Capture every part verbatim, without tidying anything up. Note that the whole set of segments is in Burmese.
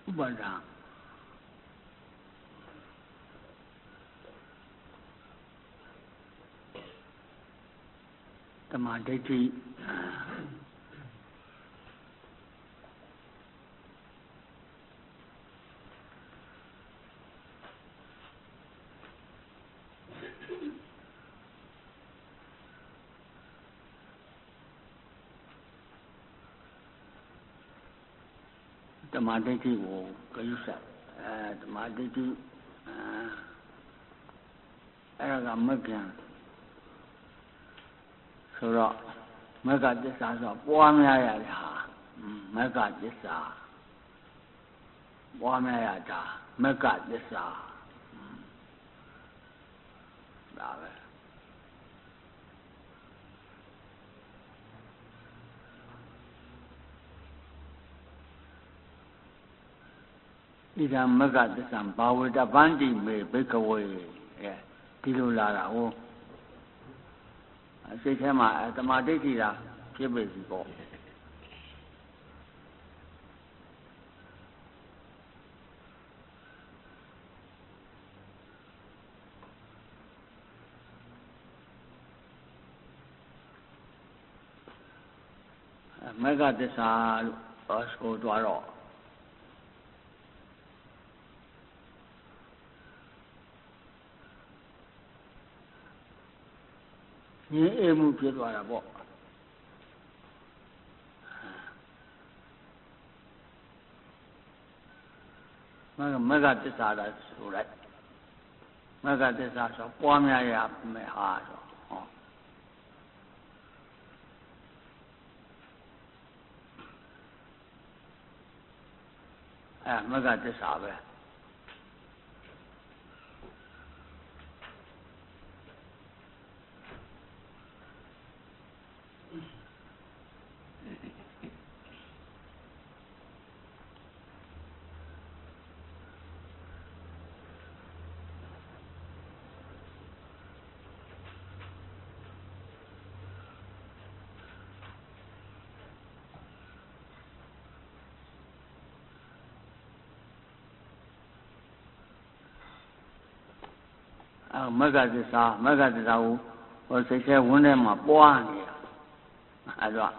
ဥပါဒံတမ္မာဒိဋ္ဌိတမ္မာဒိဋ္ဌိကိုဂရုစိုက်အဲတမ္မာဒိဋ္ဌိအဲအဲ့ဒါကမဂ္ဂင်ဆိုတော့မဂ္ဂသစ္စာဆိုပွားများရတာမဂ္ဂသစ္စာပွားများရတာမဂ္ဂသစ္စာဒါပဲဣဒံမဂ္ဂသစ္စာဘာဝတဗန္တိမေဘိက္ခဝေအဲဒီလိုလာတာဟုတ်စိတ်ထဲမှာတမာဒိဋ္ဌိလားဖြစ်ပြီစီပေါ့မဂ္ဂသစ္စာလို့ဆိုသွားတော့ငြင်းအေးမှုဖြစ်သွားတာပေါ့မဂ္ဂမဂ္ဂသစ္စာလားဆိုလိုက်မဂ္ဂသစ္စာဆိုပွားများရမယ်ဟာဆိုဟောအဲမဂ္ဂသစ္စာပဲမဂ္ဂသစ္စာမဂ္ဂသစ္စာကိုဟိုစိတ်ထဲဝန်းထဲမှာပွားနေတာအဲ့တော့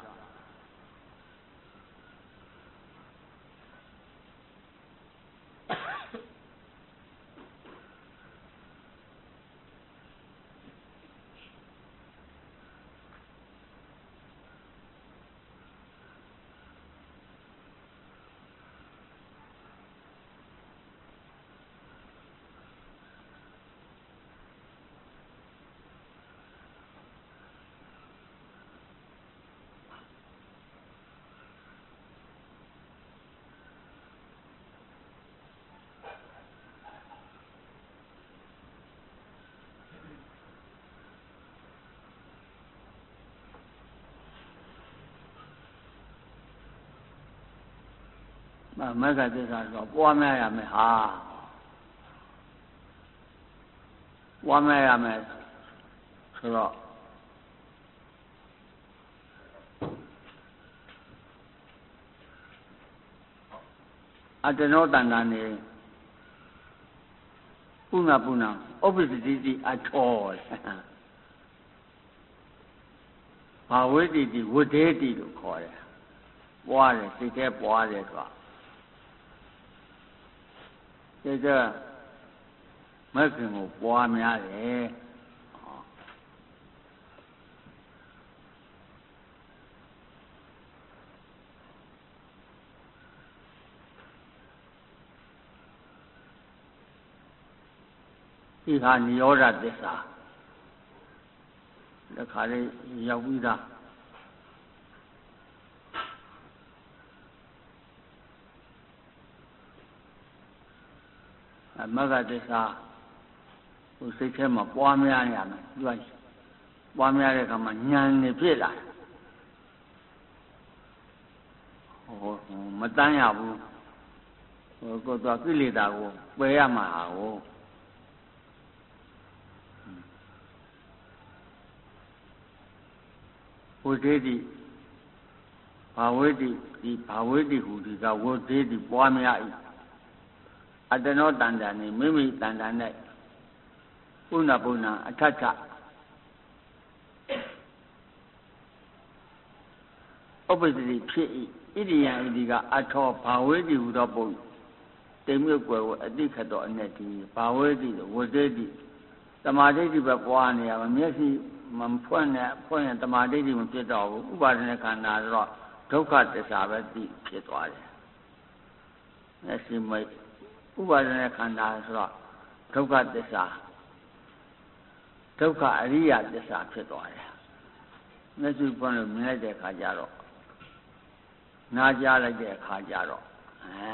မဂ္ဂသစ္စာဆိုပွားများရမယ်ဟာပွားများရမယ်ဆိုတော့အတ္တနောတဏ္ဍာနေပုဏ္ဏပုဏ္ဏဥပ္ပစ္စတိတိအထောဘာဝိတ္တိဝဋ္ဌေတိလို့ခေါ်တယ်ပွားတယ်စိတ်ထဲပွားတယ်ဆိုတာစိတ်ကမဂ္ဂင်ကိုပွားများတယ်ဒီဟာနိရောဓသစ္စာဒီခါလေးရောက်ပြီးသားမဂ္ဂသစ္စာဟိုစိတ်ထဲမှာပွားများရမယ်သူကပွားများတဲ့အခါမှာဉာဏ်နဲ့ဖြစ်လာဟိုမတန်းရဘူးဟိုကိုယ်တော့ကိလေသာကိုပယ်ရမှာဟာကိုဝဋ္ဌေတိဘာဝိတ္တိဒီဘာဝိတ္တိဟူဒီကဝဋ္ဌေတိပွားများ၏အတ္တနောတန်တန်နေမိမိတန်တန်နဲ့ပုဏ္ဏပုဏ္ဏအထထဥပ္ပတိဖြစ်၏ဣရိယံဣတိကအထောဘာဝေတိဟူသောပုတိမ်မြုပ်ွယ်ကိုအတိခတ်တော်အနဲ့ဒီဘာဝေတိဝဇ္ဇေတိတမာဒိဋ္ဌိပဲပွားနေရမှာမျက်စိမဖွင့်နဲ့ဖွင့်ရင်တမာဒိဋ္ဌိမဖြစ်တော့ဘူးဥပါဒณะခန္ဓာဆိုတော့ဒုက္ခသစ္စာပဲသိဖြစ်သွားတယ်မျက်စိမိတ်ဥပါဒณะခန္ဓာဆိုတော့ဒုက္ခသစ္စာဒုက္ခအရိယသစ္စာဖြစ်သွားတယ်မျက်စိပွင့်လို့မြင်လိုက်တဲ့အခါကျတော့နားကြားလိုက်တဲ့အခါကျတော့အဲ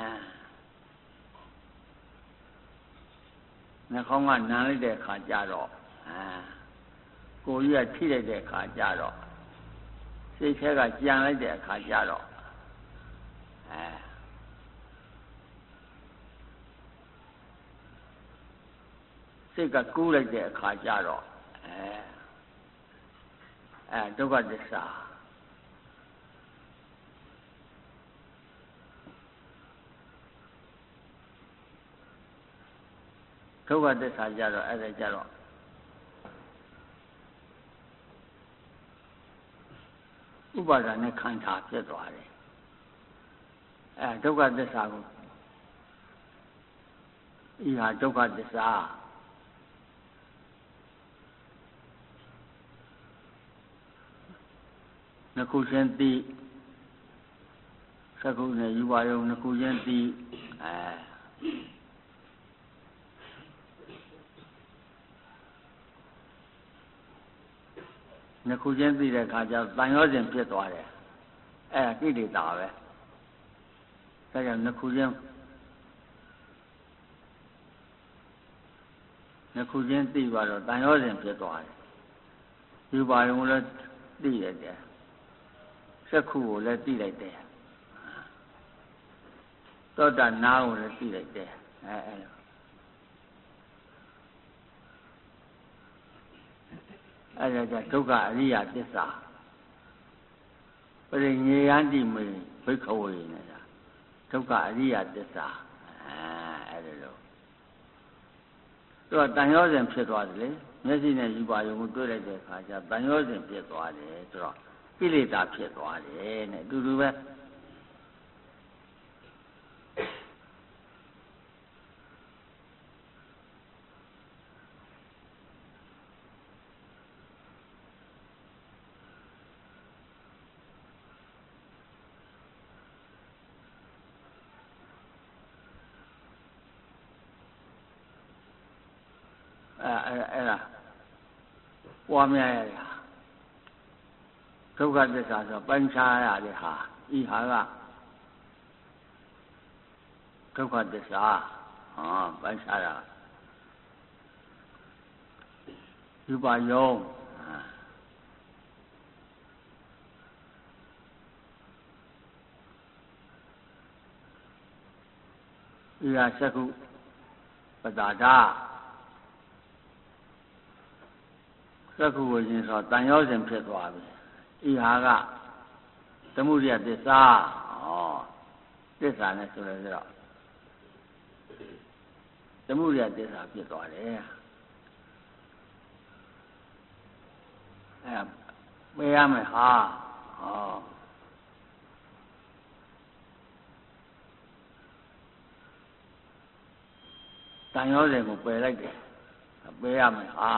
နှာခေါင်းကနမ်းလိုက်တဲ့အခါကျတော့အဲကိုယ်ကြီးကထိလိုက်တဲ့အခါကျတော့စိတ်ထဲကကြံလိုက်တဲ့အခါကျတော့အဲစိတ်ကကူးလိုက်တဲ့အခါကျတော့အဲအဲဒုက္ခသစ္စာဒုက္ခသစ္စာကြတော့အဲ့ဒါကြတော့ဥပါဒณะခန္ဓာဖြစ်သွားတယ်အဲဒုက္ခသစ္စာကိုဤဟာဒုက္ခသစ္စာနှစ်ခုချင်းသိသက္ကုနဲ့ယူပါယုံနှစ်ခုချင်းသိအဲနှစ်ခုချင်းသိတဲ့အခါကျတော့တန်ရောစဉ်ဖြစ်သွားတယ်အဲဒါကိလေသာပဲဒါကြောင့်နှစ်ခုချင်းနှစ်ခုချင်းသိသွားတော့တန်ရောစဉ်ဖြစ်သွားတယ်ယူပါယုံလည်းသိရတယ်စက္ခုကိုလည်းသိလိုက်တယ်သောတာနာကိုလည်းသိလိုက်တယ်အဲအဲအဲ့ဒါကြောင့်ဒုက္ခအရိယသစ္စာပရိညေယန္တိမေဘိက္ခဝေနေတာဒုက္ခအရိယသစ္စာအဲအဲ့ဒါလို့တော့တန်ရောစဉ်ဖြစ်သွားတယ်လေမျက်စိနဲ့ယူပါယုံကိုတွေ့လိုက်တဲ့အခါကျတန်ရောစဉ်ဖြစ်သွားတယ်ဆိုတော့ကိလေသာဖြစ်သွားတယ်နဲ့အတူတူပဲအဲအဲ့ဒါပွားများရတာဒုက္ခသစ္စာဆိုပိုင်းခြားရတဲ့ဟာဤဟာကဒုက္ခသစ္စာဟောပိုင်းခြားတာယူပါယုံဤဟာစက္ခုပတာဒသက္ခုဝိညာဉ်ဆိုတန်ရောစဉ်ဖြစ်သွားပြီဤဟာကသမုဒယသစ္စာဩသစ္စာနဲ့ဆိုရတော့သမုဒယသစ္စာဖြစ်သွားတယ်အဲမေးရမယ်ဟာဩတန်ရောစဉ်ကိုပယ်လိုက်တယ်ပယ်ရမယ်ဟာ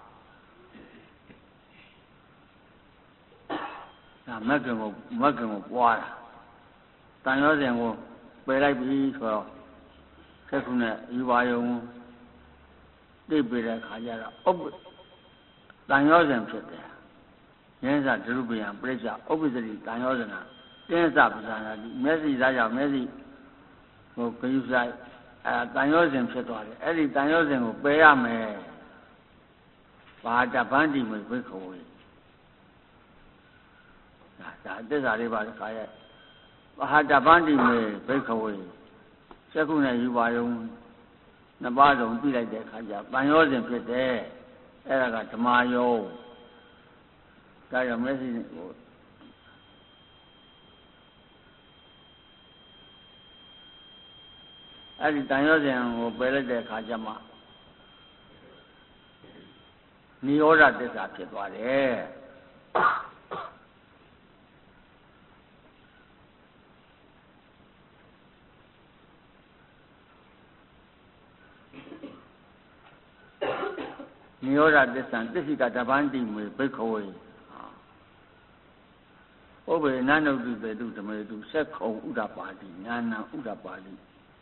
ဒါမဂ္ဂင်ကိုမဂ္ဂင်ကိုပွားတာတန်ရောစဉ်ကိုပယ်လိုက်ပြီဆိုတော့ဆက်ခုနဲ့ယူပါယုံသိပ်ပြီးတဲ့ခါကျတော့ဥပ္ပတန်ရောစဉ်ဖြစ်တယ်ဉာဏ်စဒရုပယံပြိစ္ဆဥပ္ပစတိတန်ရောဇနာတင်းစပဇာနာတိမျက်စိသားကြောင့်မျက်စိဟိုဂယုဆိုင်အဲတန်ရောစဉ်ဖြစ်သွားတယ်အဲ့ဒီတန်ရောစဉ်ကိုပယ်ရမယ်ဘာတပန်းတိမေဘိက္ခဝေဒါသစ္စာလေးပါးခါရဲ့ဘာတပန်းတိမေဘိက္ခဝေစက္ခုနဲ့ယူပါယုံနှစ်ပါးစုံပြလိုက်တဲ့အခါကျတန်ရောစဉ်ဖြစ်တယ်အဲ့ဒါကဓမ္မယုံဒါကြောင့်မျက်စိကိုအဲ့ဒီတန်ရောစဉ်ကိုပယ်လိုက်တဲ့အခါကျမှနိရောဓသစ္စာဖြစ်သွားတယ်နိရောဓသစ္စာသစ္စိကတပန်းတိမွေဘိက္ခဝေဥပ္ပေနနုတုပေတုဓမေတုဆက်ခုံဥဒ္ဒပါတိညာဏဥဒ္ဒပါတိ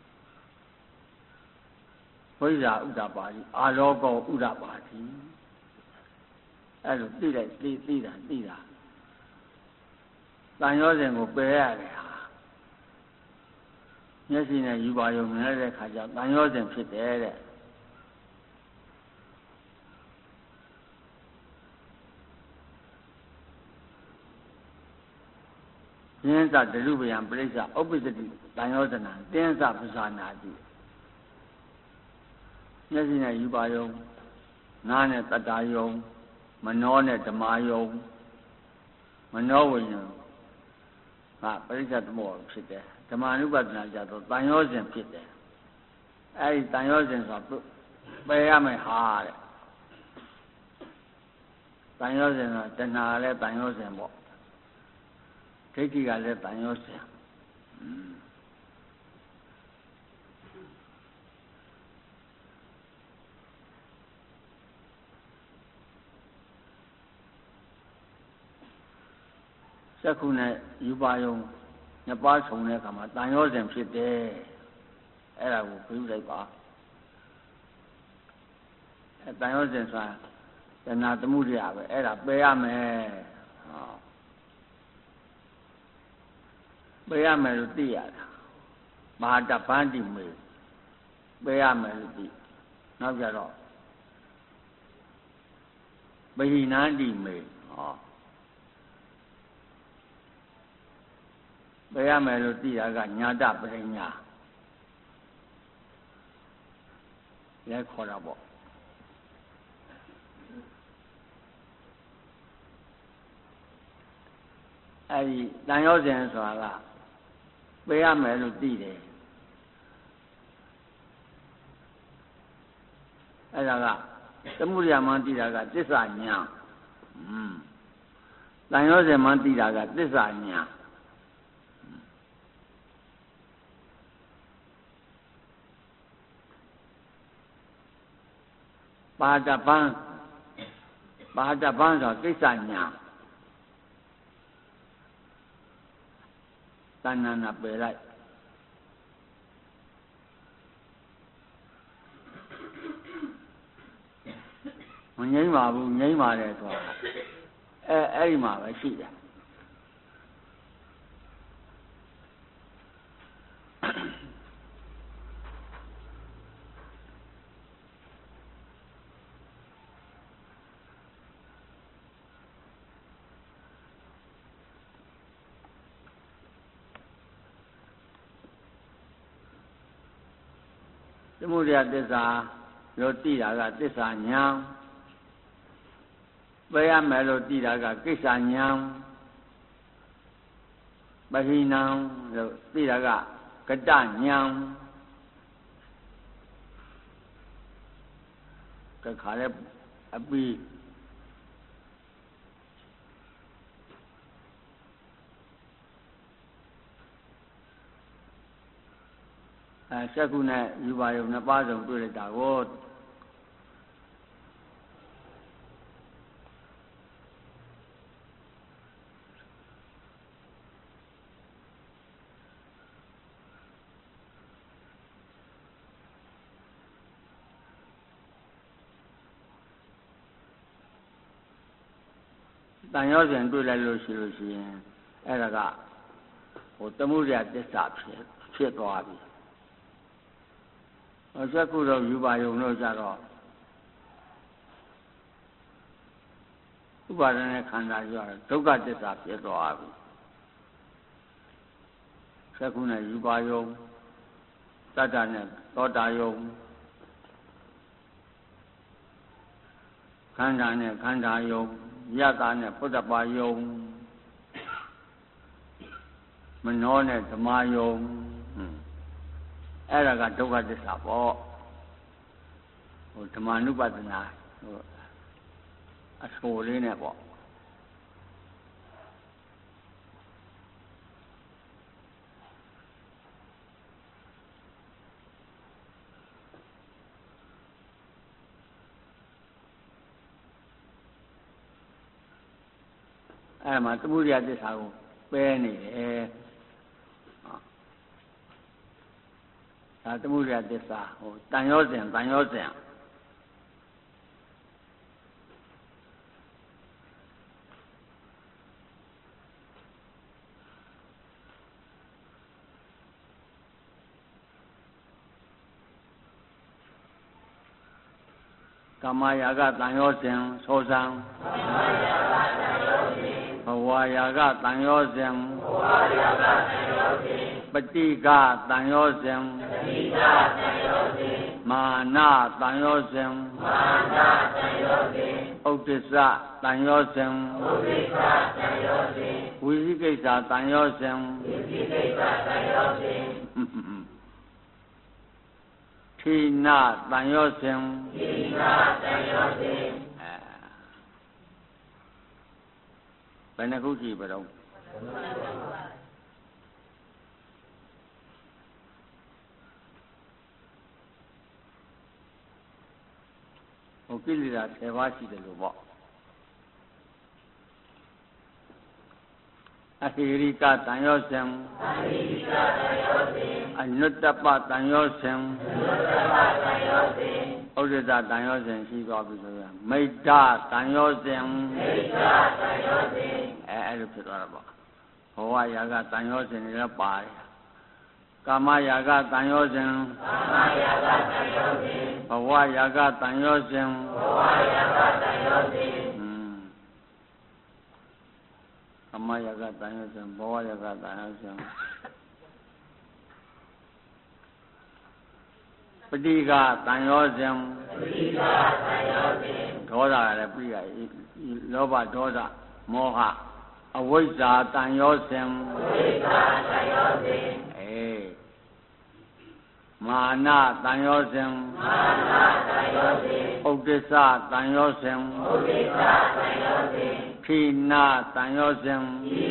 ဝိဇ္ဇာဥဒ္ဒပါတိအာလောကောဥဒ္ဒပါတိအဲ့လိုသိလိုက်သိသိတာသိတာတန်ရောစဉ်ကိုပယ်ရတယ်ဟာမျက်စိနဲ့ယူပါယုံမြင်တဲ့ခါကျတန်ရောစဉ်ဖြစ်တယ်တဲ့ယင်းသဒရုပယံပရိစ္ဆဥပ္ပစ္စတိတန်ရောဇနံတင်းစပဇာနာတိမျက်စိနဲ့ယူပါယုံနားနဲ့တတ္တာယုံမနောနဲ့ဓမ္မယုံမနောဝိညာဉ်ဟာပရိစ္ဆသမောဖြစ်တယ်ဓမ္မ ानु ပဒနာကြတော့တန်ရောစဉ်ဖြစ်တယ်အဲဒီတန်ရောစဉ်ဆိုပယ်ရမယ်ဟာတဲ့တန်ရောစဉ်ဆိုတဏှာလည်းတန်ရောစဉ်ပေါ့ဒိဋ္ဌိကလည်းတန်ရောစဉ်စက္ခုနဲ့ယူပါယုံနှစ်ပါးဆုံတဲ့အခါမှာတန်ရောစဉ်ဖြစ်တယ်အဲ့ဒါကိုပြုလိုက်ပါအဲတန်ရောစဉ်ဆိုတာတဏှာသမှုရိယပဲအဲ့ဒါပယ်ရမယ်ဟောပယ်ရမယ်လို့သိရတာမဟာတပန်းတိမေပယ်ရမယ်လို့သိနောက်ကြတော့ဗဟိနန္တိမေဟောပယ်ရမယ်လို့သိတာကညာတပရိညာလဲခေါ်တာပေါ့အဲဒီတန်ရောစဉ်ဆိုတာကပယ်ရမယ်လို့သိတယ်အဲ့ဒါကသမုဒယမှသိတာကသစ္စာညာอืมတန်ရောစဉ်မှသိတာကသစ္စာညာပါဒပန်းပါဒပန်းဆိုကိစ္စညာတဏ္ဍာနာပယ်လိုက်မငြိမ့်ပါဘူးငြိမ့်ပါတယ်ဆိုတာအဲအဲ့ဒီမှာပဲရှိတယ်သမုဒယသစ္စာလို့သိတာကသစ္စာညာပယ်ရမယ်လို့သိတာကကိစ္စညာပဟိနံလို့သိတာကကတညာကခါလည်းအပိအဲစက္ခုနဲ့ယူပါယုံနှစ်ပါးစုံတွေ့လိုက်တာကိုတန်ရောစဉ်တွေ့လိုက်လို့ရှိလို့ရှိရင်အဲ့ဒါကဟိုသမုဒယသစ္စာဖြစ်ဖြစ်သွားပြီဟောစက္ခုတော့ယူပါယုံလို့ကြတော့ဥပါဒณะခန္ဓာပြောတာဒုက္ခသစ္စာဖြစ်သွားပြီစက္ခုနဲ့ယူပါယုံတတ္တနဲ့သောတာယုံခန္ဓာနဲ့ခန္ဓာယုံယတ္တာနဲ့ပုဒ္ဒပါယုံမနောနဲ့ဓမ္မယုံအဲ့ဒါကဒုက္ခသစ္စာပေါ့ဟိုဓမ္မနုပဒနာဟိုအဆိုလေးနဲ့ပေါ့အဲ့မှာသမုဒယသစ္စာကိုပဲနေတယ်ဒါသမုဒယသစ္စာဟိုတန်ရောစဉ်တန်ရောစဉ်ကာမရာဂတန်ရောစဉ်သောဇံဘဝရာဂတန်ရောစဉ်ပฏิကတန်ရောစဉ်မာနတန်ရောစဉ်ဥဒ္ဒစ္စတန်ရောစဉ်ဝိသိကိစ္စတန်ရောစဉ်ထိနာတန်ရောစဉ်ဘယ်နှခုကြည့်ပါတော့ဟိုကိလေသာဆယ်ပါးရှိတယ်လို့ပေါ့အဟိရိကတန်ရောစဉ်အနုတ္တပတန်ရောစဉ်ဥဒ္ဒစ္စတန်ရောစဉ်ရှိသွားပြီဆိုရင်မိတ်တတန်ရောစဉ်အဲအဲ့လိုဖြစ်သွားတာပေါ့ဘဝရာဂတန်ရောစဉ်တွေလည်းပါတယ်ကာမရာဂတန်ရောစဉ်ဘဝရာဂတန်ရောစဉ်ကာမရာဂတန်ရောစဉ်ဘဝရာဂတန်ရောစဉ်ပฏิကတန်ရောစဉ်ဒေါသကလည်းပြည့်ရလောဘဒေါသမောဟအဝိဇ္ဇာတန်ရောစဉ်အေးမာနတန်ရောစဉ်ဥဒ္ဒစ္စတန်ရောစဉ်ခိနာတန်ရောစဉ်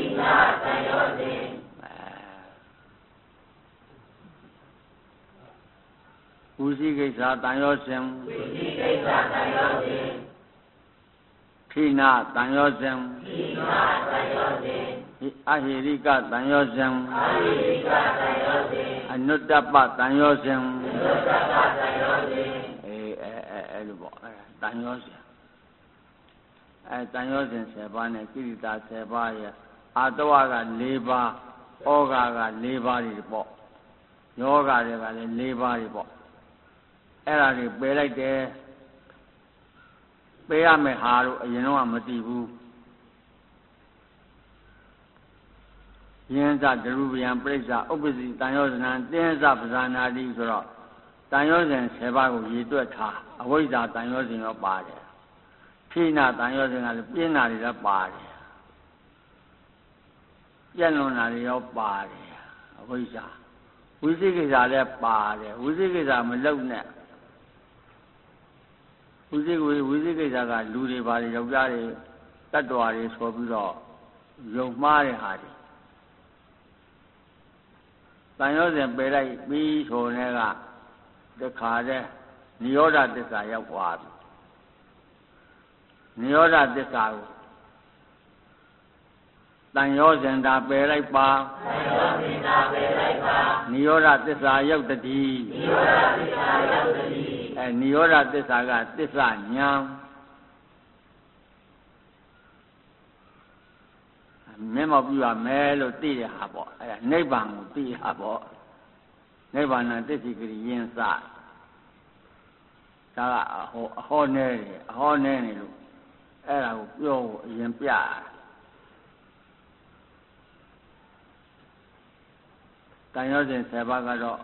ဝိသိကိစ္စတန်ရောစဉ်ခိနာတန်ရောစဉ်အဟိရိကတန်ရောစဉ်အနုတ္တပတန်ရောစဉ်အေးအဲအဲအဲ့လိုပေါ့အဲတန်ရောစဉ်အဲတန်ရောစဉ်ဆယ်ပါးနဲ့ကိရိတာဆယ်ပါးရဲ့အာတဝက၄ပါးဩဃက၄ပါးတွေပေါ့ယောဂတွေကလည်း၄ပါးတွေပေါ့အဲ့ဒါတွေပယ်လိုက်တယ်ပယ်ရမယ်ဟာလို့အရင်တော့မသိဘူးယင်းစဒရုဗျံပြိဿဥပ္ပစီတန်ရောဇနံတင်းစပဇာနာတိဆိုတော့တန်ရောဇဉ်ဆယ်ပါးကိုရည်တွက်ထားအဝိဇ္ဇာတန်ရောဇဉ်ရောပါတယ်ခိနာတန်ရောဇဉ်ကလည်းပြင်းနာတွေလည်းပါတယ်ပြက်လွန်နာတွေရောပါတယ်အဝိဇ္ဇာဝိသိကိစ္စလည်းပါတယ်ဝိသိကိစ္စမလုံနဲ့ဝိသိဝိဝိသိကိစ္စကလူတွေပါတွေယောက်ျားတွေတတ္တဝါတွေဆိုပြီးတော့ယုံမှားတဲ့ဟာတွေတန်ရောစဉ်ပယ်လိုက်ပြီးဆိုတဲ့ကတခါတည်းနိရောဓသစ္စာရောက်သွားပြီနိရောဓသစ္စာကိုတန်ရောစဉ်တာပယ်လိုက်ပါတန်ရောစဉ်တာပယ်လိုက်ပါနိရောဓသစ္စာရောက်တည်းနိရောဓသစ္စာရောက်တည်းအဲနိရောဓသစ္စာကသစ္စာဉာဏ်မျက်မှောက်ပြုရမယ်လို့သိတဲ့ဟာပေါ့အဲနိဗ္ဗာန်ကိုသိတာပေါ့နိဗ္ဗာန်သစ္စိကရိယင်းစဒါကအဟောအဟောနေတယ်အဟောနေနေလို့အဲ့ဒါကိုပြောဖို့အရင်ပြတန်ရောစဉ်ဆယ်ပါးကတော့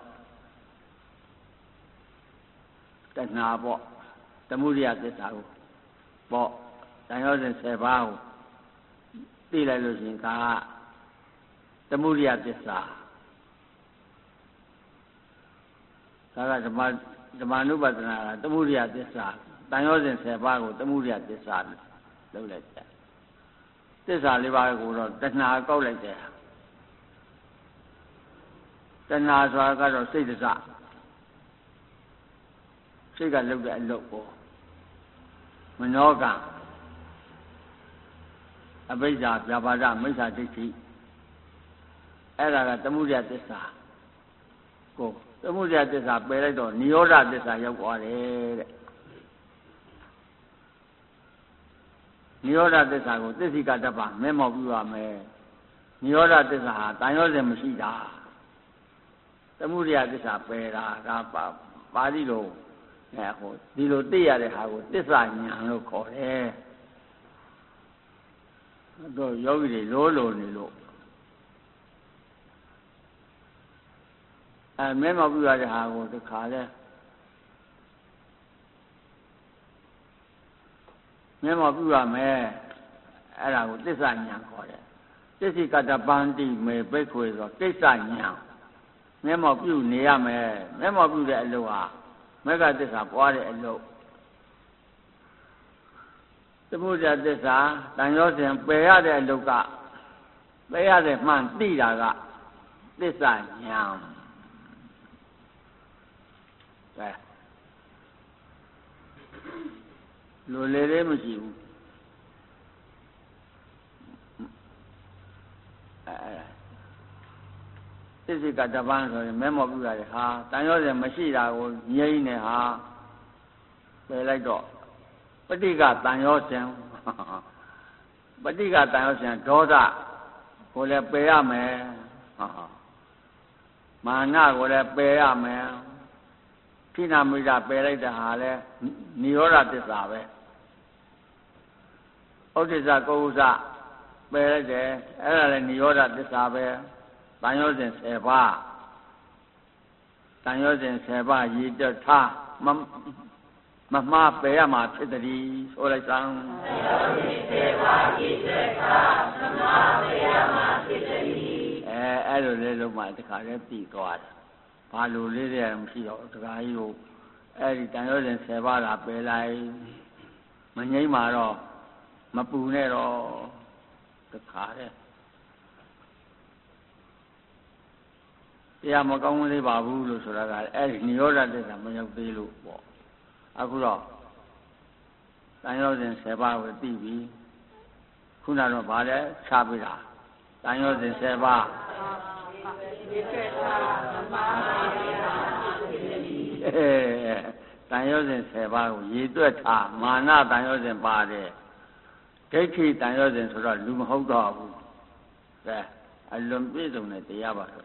တဏှာပေါ့သမုဒယသစ္စာကိုပေါ့တန်ရောစဉ်ဆယ်ပါးကိုသိလိုက်လို့ရှိရင်ဒါကသမုဒယသစ္စာဒါကဓမ္မဓမ္မနုပဒနာကသမုဒိယသစ္စာတန်ရောစဉ်ဆယ်ပါးကိုသမုဒိယသစ္စာလုပ်လိုက်တယ်သစ္စာလေးပါးကိုတော့တဏှာကောက်လိုက်တယ်တဏှာဆိုတာကတော့စိတ်တစစိတ်ကလုပ်တဲ့အလုပ်ကိုမနောကအဘိဓါဗျာပါဒမိစ္ဆာဒိဋ္ဌိအဲ့ဒါကသမုဒယသစ္စာကိုသမုဒယသစ္စာပယ်လိုက်တော့နိရောဓသစ္စာရောက်သွားတယ်တဲ့နိရောဓသစ္စာကိုသစ္စိကတ္တပမဲမောက်ပြရမယ်နိရောဓသစ္စာဟာတန်ရောစဉ်မရှိတာသမုဒယသစ္စာပယ်တာဒါပါပါဠိလိုအဲဟိုဒီလိုသိရတဲ့ဟာကိုသစ္စာဉာဏ်လို့ခေါ်တယ်တော့ယောဂီတွေလိုလိုနေလို့အဲမဲမောက်ပြရတဲ့ဟာကိုတခါလဲမဲမောက်ပြရမယ်အဲ့ဒါကိုသစ္စာဉာဏ်ခေါ်တယ်သစ္စိကတ္တပန္တိမေဘိက္ခွေဆိုကိစ္စဉာဏ်မဲမောက်ပြနေရမယ်မဲမောက်ပြတဲ့အလုပ်ဟာမေဃသစ္စာပွားတဲ့အလုပ်သမုဒယသစ္စာတန်ရောစဉ်ပယ်ရတဲ့အလုပ်ကပယ်ရတဲ့မှန်သိတာကသစ္စာဉာဏ်ပဲလိုလေလေးမရှိဘူးအဲသစ္စိကတ္တပံဆိုရင်မဲမော်ပြရတယ်ဟာတန်ရောစဉ်မရှိတာကိုငြိမ့်နေဟာပယ်လိုက်တော့ပဋိကတန်ရောစဉ်ပဋိကတန်ရောစဉ်ဒေါသကိုလည်းပယ်ရမယ်မာနကိုလည်းပယ်ရမယ်ခိဏမိဒပယ်လိုက်တဲ့ဟာလဲနိရောဓသစ္စာပဲဥဒိစ္စကုဥစ္စပယ်လိုက်တယ်အဲ့ဒါလည်းနိရောဓသစ္စာပဲတန်ရောစဉ်ဆယ်ပါးတန်ရောစဉ်ဆယ်ပါးရည်တွက်ထားမမမှားပယ်ရမှာဖြစ်တည်းဆိုလိုက်စမ်းတန်ရောစဉ်ဆယ်ပါးရည်တွက်ထားမမှားပယ်ရမှာဖြစ်တည်းအဲအဲ့လိုလေးလုံးမှတခါတည်းပြီးသွားတယ်ဘာလို့လေးတွေမရှိတော့တခါကြီးကိုအဲ့ဒီတန်ရောစဉ်ဆယ်ပါးလာပယ်လိုက်မငြိမ့်မှာတော့မပူနဲ့တော့တခါတည်းတရားမကောင်းသေးပါဘူးလို့ဆိုတာကအဲ့ဒီနိရောဓသစ္စာမရောက်သေးလို့ပေါ့အခုတော့တန်ရောစဉ်ဆယ်ပါးကိုသိပြီခုနတော့ဗါလဲချပေးတာတန်ရောစဉ်ဆယ်ပါးအဲတန်ရောစဉ်ဆယ်ပါးကိုရည်တွက်ထားမာနတန်ရောစဉ်ပါတယ်ဒိဋ္ဌိတန်ရောစဉ်ဆိုတော့လူမဟုတ်တော့ဘူးကဲအလွန်ပြည့်စုံတဲ့တရားပါဆို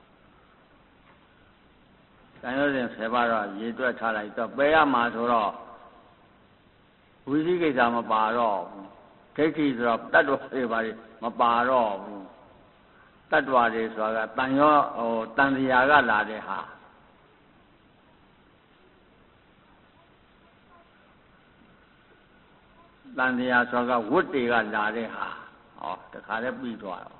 တန်ရောစဉ်ဆယ်ပါးတော့ရည်တွက်ထားလိုက်တော့ပယ်ရမှာဆိုတော့ဝိသိကိစ္စမပါတော့ဘူးဒိဋ္ဌိဆိုတော့တတ္တဝါတွေပါမပါတော့ဘူးတတ္တဝါတွေဆိုတာကတန်ရောဟိုတန်တရားကလာတဲ့ဟာတန်တရားဆိုတာကဝတ်တွေကလာတဲ့ဟာဟောတခါလည်းပြီးသွားတော့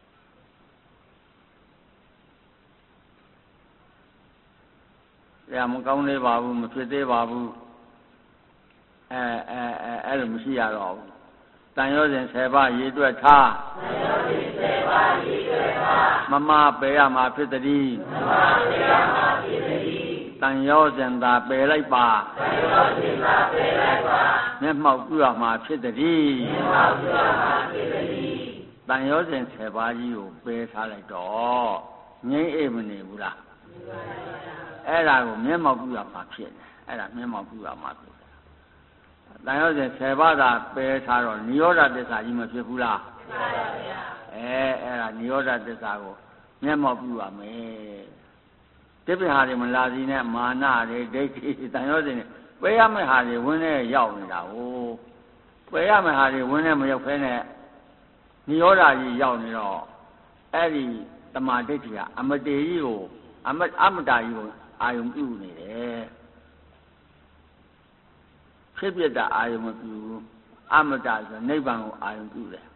တရားမကောင်းသေးပါဘူးမဖြစ်သေးပါဘူးအဲအဲအဲအဲ့လိုမရှိရတော့ဘူးတန်ရောစဉ်ဆယ်ပါးရည်တွက်ထားတန်ရောစဉ်ဆယ်ပါးရည်တွက်ထားမမပယ်ရမှာဖြစ်တည်းမမပယ်ရမှာဖြစ်တည်းတန်ရောစဉ်သာပယ်လိုက်ပါတန်ရောစဉ်သာပယ်လိုက်ပါမျက်မှောက်ပြုရမှာဖြစ်တည်းမျက်မှောက်ပြုရမှာဖြစ်တည်းတန်ရောစဉ်ဆယ်ပါးကြီးကိုပယ်ထားလိုက်တော့ငြိမ့်အိပ်မနေဘူးလားအဲ့ဒါကိုမျက်မှောက်ပြုရမှာဖြစ်တယ်အဲ့ဒါမျက်မှောက်ပြုရမှာဖြစ်တယ်တန်ရောစဉ်ဆယ်ပါးသာပယ်ထားတော့နိရောဓသစ္စာကြီးမဖြစ်ဘူးလားဖြစ်ပါဗျာအဲအဲ့ဒါနိရောဓသစ္စာကိုမျက်မှောက်ပြုရမယ်တိပ္ပဟာတွေမလာစီနဲ့မာနတွေဒိဋ္ဌိတန်ရောစဉ်ပယ်ရမယ့်ဟာတွေဝင်းထဲရောက်နေတာကိုပယ်ရမယ့်ဟာတွေဝင်းထဲမရောက်ဖဲနဲ့နိရောဓကြီးရောက်နေတော့အဲ့ဒီတမာဒိဋ္ဌိကအမတေကြီးကိုအမအမတာကြီးကိုအာယုံပြုနေတယ်ဖြစ်ပြတဲ့အာယုံမပြုဘူးအမတာဆိုနိဗ္ဗာန်ကိုအာယုံပြုတယ်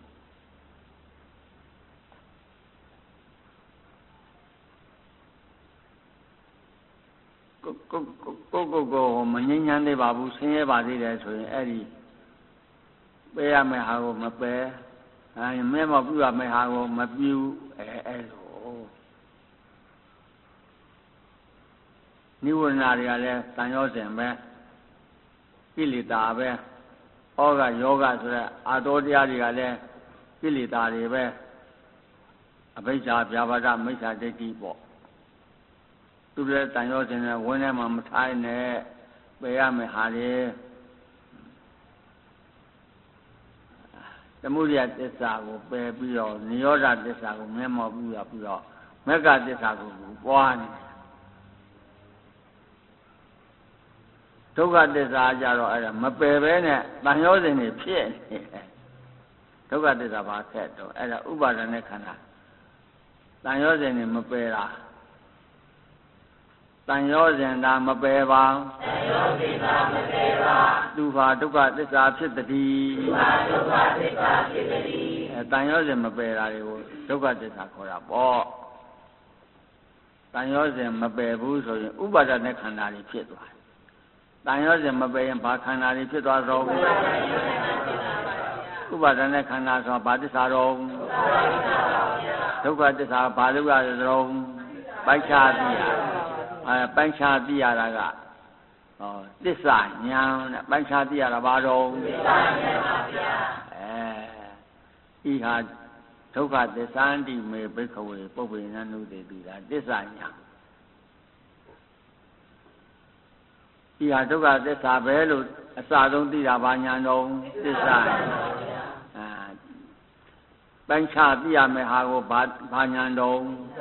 ကိုကိုကိုကိုကိုမငြိမ်းချမ်းသေးပါဘူးဆင်းရဲပါသေးတယ်ဆိုရင်အဲ့ဒီပေးရမယ့်ဟာကိုမပယ်အဲမဲမပြုရမယ့်ဟာကိုမပြုအဲအဲ့လိုနိဝရဏတွေကလည်းတန်ရောစဉ်ပဲကိလေသာပဲဩဃယောဂဆိုတဲ့အာတောတရားတွေကလည်းကိလေသာတွေပဲအဘိဓါဗျာပါဒမိစ္ဆာဒိဋ္ဌိပေါ့သူလည်းတန်ရောစဉ်နဲ့ဝင်းထဲမှာမထိုင်နဲ့ပယ်ရမယ့်ဟာတွေသမုဒယသစ္စာကိုပယ်ပြီးတော့နိရောဓသစ္စာကိုမျက်မှောက်ပြီးတော့ပြီးတော့မဂ္ဂသစ္စာကိုပွားနေဒုက္ခသစ္စာကြတော့အဲ့ဒါမပယ်ပဲနဲ့တန်ရောစဉ်တွေဖြစ်နေတယ်ဒုက္ခသစ္စာဘာဆက်တော့အဲ့ဒါဥပါဒณะခန္ဓာတန်ရောစဉ်တွေမပယ်တာတန်ရောစဉ်တာမပယ်ပါတန်ရောစဉ်တာမပယ်ပါသူဟာဒုက္ခသစ္စာဖြစ်တည်းသူဟာဒုက္ခသစ္စာဖြစ်တည်းအဲတန်ရောစဉ်မပယ်တာတွေကိုဒုက္ခသစ္စာခေါ်တာပေါ့တန်ရောစဉ်မပယ်ဘူးဆိုရင်ဥပါဒณะခန္ဓာတွေဖြစ်သွားတယ်တန်ရောစဉ်မပယ်ရင်ဘာခန္ဓာတွေဖြစ်သွားတော့ဥပါဒณะခန္ဓာဆိုတာဘာသစ္စာတော့ဒုက္ခသစ္စာဘာလို့ရတော့ပိုက်ချသိရအဲပိုက်ချသိရတာကဟောသစ္စာဉာဏ်နဲ့ပိုက်ချသိရတာဘာတော့သစ္စာဉာဏ်ပါဗျာအဲဤဟာဒုက္ခသစ္စာတိမေဘိက္ခဝေပုပ္ပေနနုတေတိတာသစ္စာဉာဏ်ဤဟာဒုက္ခသစ္စာပဲလို့အစဆုံးသိတာဘာဉာဏ်တော့သစ္စာဉာဏ်အာပိုင်းခြားသိရမယ်ဟာကိုဘာဘာဉာဏ်တော့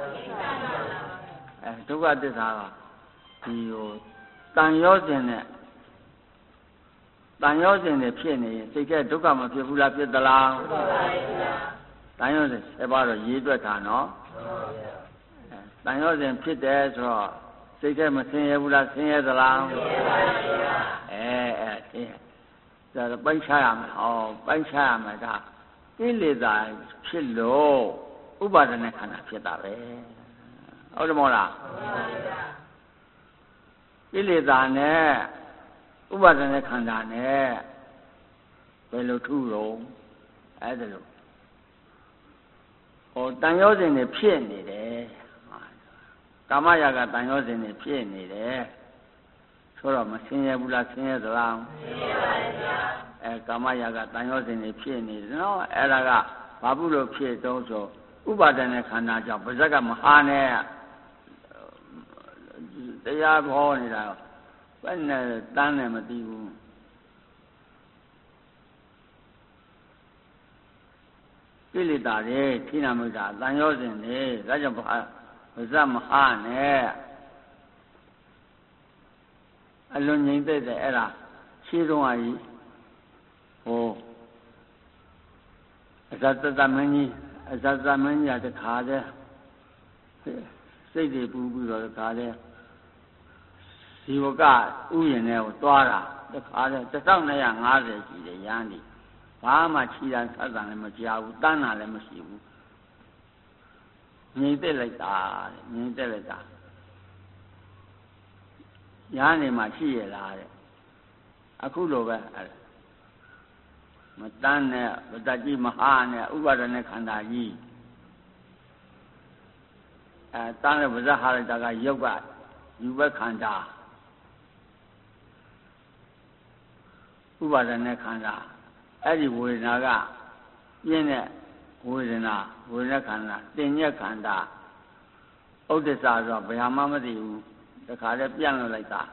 အဲဒုက္ခသစ္စာကဒီဟိုတန်ရောစဉ်နဲ့တန်ရောစဉ်နဲ့ဖြစ်နေရင်စိတ်ကဒုက္ခမဖြစ်ဘူးလားဖြစ်သလားဖြစ်ပါဗျာတန်ရောစဉ်ဆယ်ပါးတော့ရေးတွက်တာနော်အဲတန်ရောစဉ်ဖြစ်တယ်ဆိုတော့စိတ်ကမဆင်းရဲဘူးလားဆင်းရဲသလားဆင်းရဲပါဗျာအဲအဲဆင်းရဲဒါတော့ပိုင်းခြားရမယ်ဟောပိုင်းခြားရမယ်ဒါကိလေသာဖြစ်လို့ဥပါဒณะခန္ဓာဖြစ်တာပဲဟုတ်တယ်မဟုတ်လားဟုတ်ပါဗျာကိလေသာနဲ့ဥပါဒณะခန္ဓာနဲ့ဘယ်လိုထူတော့အဲ့ဒါလို့ဟောတန်ရောစဉ်တွေဖြစ်နေတယ်ကာမရာဂတန်ရောစဉ်တွေဖြစ်နေတယ်ဆိုတော့မဆင်းရဲဘူးလားဆင်းရဲသလားဆင်းရဲပါဗျာအဲကာမရာဂတန်ရောစဉ်တွေဖြစ်နေတယ်နော်အဲ့ဒါကဘာဘူးလို့ဖြစ်တော့ဆိုဥပါဒณะခန္ဓာကြောင့်ပါဇက်ကမဟာနဲ့တရားဟောနေတာဘယ်နဲ့တန်းနဲ့မသိဘူးကိလေသာတွေခိနာမိတ်တာတန်ရောစဉ်တွေဒါကြောင့်ဘာပါဇက်မဟာနဲ့အလွန်ငြိမ်သက်တဲ့အဲ့ဒါရှင်းဆုံးအကြီးဟိုအဇတတမင်းကြီးအဇတမင်းကြီးတခါတည်းစိတ်တွေပူပြီးတော့တခါတည်းဇီဝကဥယျာဉ်ထဲကိုသွားတာတခါတည်းတစ်ထောင်နှစ်ရာငါးဆယ်ရှိတယ်ရမ်းဒီဘာမှခြိတန်းဆက်တန်လည်းမကြားဘူးတန်းတာလည်းမရှိဘူးငြိမ်သက်လိုက်တာငြိမ်သက်လိုက်တာညာနေမှာရှိရလားတဲ့အခုလိုပဲမတန်းနဲ့ဗတ္တကြီးမဟာနဲ့ဥပါဒณะခန္ဓာကြီးအဲတန်းနဲ့ဗဇ္ဇဟာလိုက်တာကယုတ်ကယူဘခန္ဓာဥပါဒณะခန္ဓာအဲ့ဒီဝေဒနာကပြင်းတဲ့ဝေဒနာဝေဒနာခန္ဓာတင်ညက်ခန္ဓာဥဒ္ဒစ္စဆိုတော့ဘယ်ဟာမှမသိဘူးတခါတည်းပြန့်လွတ်လိုက်တာ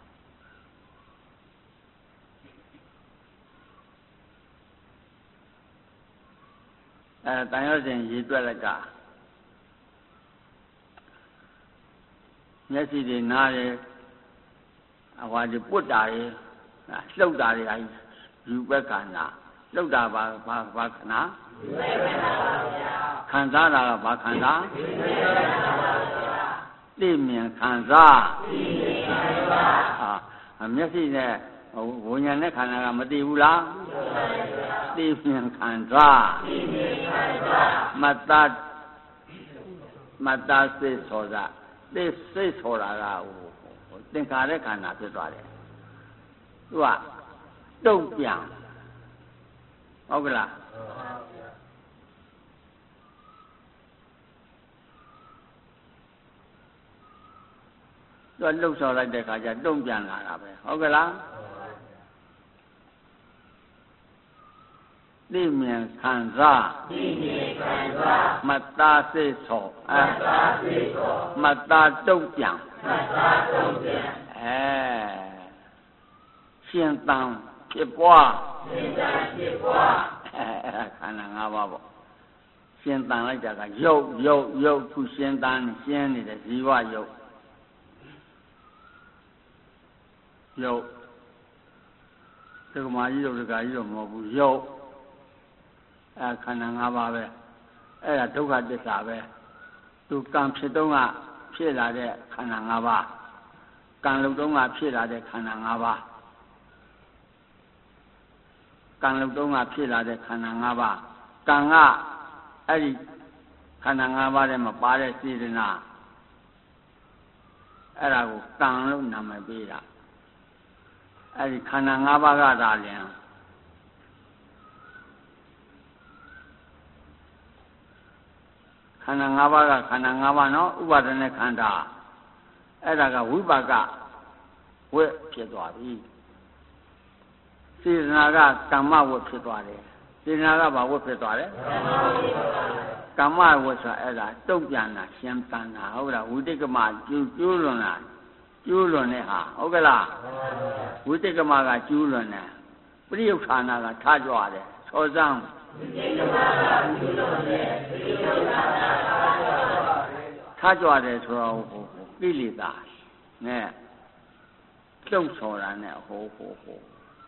အဲတန်ရောစဉ်ရေတွက်လိုက်ကမျက်စိတွေနားတွေအဝါတွေပုတ်တာတွေလှုပ်တာတွေအဲယူဘက်ခန္ဓာလှုပ်တာဘာဘာဘာခန္ဓာယူဘက်ခန္ဓာပါဗျာခံစားတာကဘာခန္ဓာယူဘက်ခန္ဓာပါဗျာသိမြင်ခံစားသိမြင်ခံစားဟာမျက်စိနဲ့ဝိညာဉ်နဲ့ခန္ဓာကမသိဘူးလားသိမြင်ခံစားသိမြင်ခံစားမတ္တမတ္တစိတ်ဆိုတာသိစိတ်ဆိုတာကဟိုသင်္ခါရခန္ဓာဖြစ်သွားတယ်သူကတုံ့ပြန်ဟုတ်ကလားသူကလှုပ်ဆော်လိုက်တဲ့အခါကျတုံ့ပြန်လာတာပဲဟုတ်ကလားသိမြင်ခံစားသိမြင်ခံစားမတ္တစိတ်ဆောမတ္တစိတ်ဆောမတ္တတုံ့ပြန်မတ္တတုံ့ပြန်အဲရှင်တန်ဖြစ်ပွားရှင်တန်ဖြစ်ပွားအဲခန္ဓာ၅ပါးပေါ့ရှင်တန်လိုက်တာကယုတ်ယုတ်ယုတ်ခုရှင်တန်ရှင်းနေတဲ့ဇီဝယုတ်ယုတ်ဒီကမာကြီးတို့ဒီကကြီးတို့မဟုတ်ဘူးယုတ်အဲခန္ဓာ၅ပါးပဲအဲ့ဒါဒုက္ခသစ္စာပဲသူကံဖြစ်တော့ကဖြစ်လာတဲ့ခန္ဓာ၅ပါးကံလုပ်တော့ကဖြစ်လာတဲ့ခန္ဓာ၅ပါးကံလုပ်တော့ကဖြစ်လာတဲ့ခန္ဓာ၅ပါးကံကအဲ့ဒီခန္ဓာ၅ပါးထဲမှာပါတဲ့စေတနာအဲ့ဒါကိုကံလို့နာမည်ပေးတာအဲ့ဒီခန္ဓာ၅ပါးကသာလျှင်ခန္ဓာ၅ပါးကခန္ဓာ၅ပါးနော်ဥပါဒณะခန္ဓာအဲ့ဒါကဝိပါကဝက်ဖြစ်သွားပြီစေတနာကကမ္မဝက်ဖြစ်သွားတယ်စေတနာကဘာဝက်ဖြစ်သွားလဲကမ္မဝက်ဆိုအဲ့ဒါတုံ့ပြန်တာရှင်းတန်တာဟုတ်လားဝိတိကမကျူးကျူးလွန်တာကျူးလွန်တဲ့ဟာဟုတ်ကလားဝိတိကမကကျူးလွန်တယ်ပရိယုဌာနာကထားကြွတယ်သောစံထားကြွတယ်ဆိုတော့ဟိုကိလေသာနဲ့လှုပ်ဆော်တာနဲ့ဟိုဟိုဟို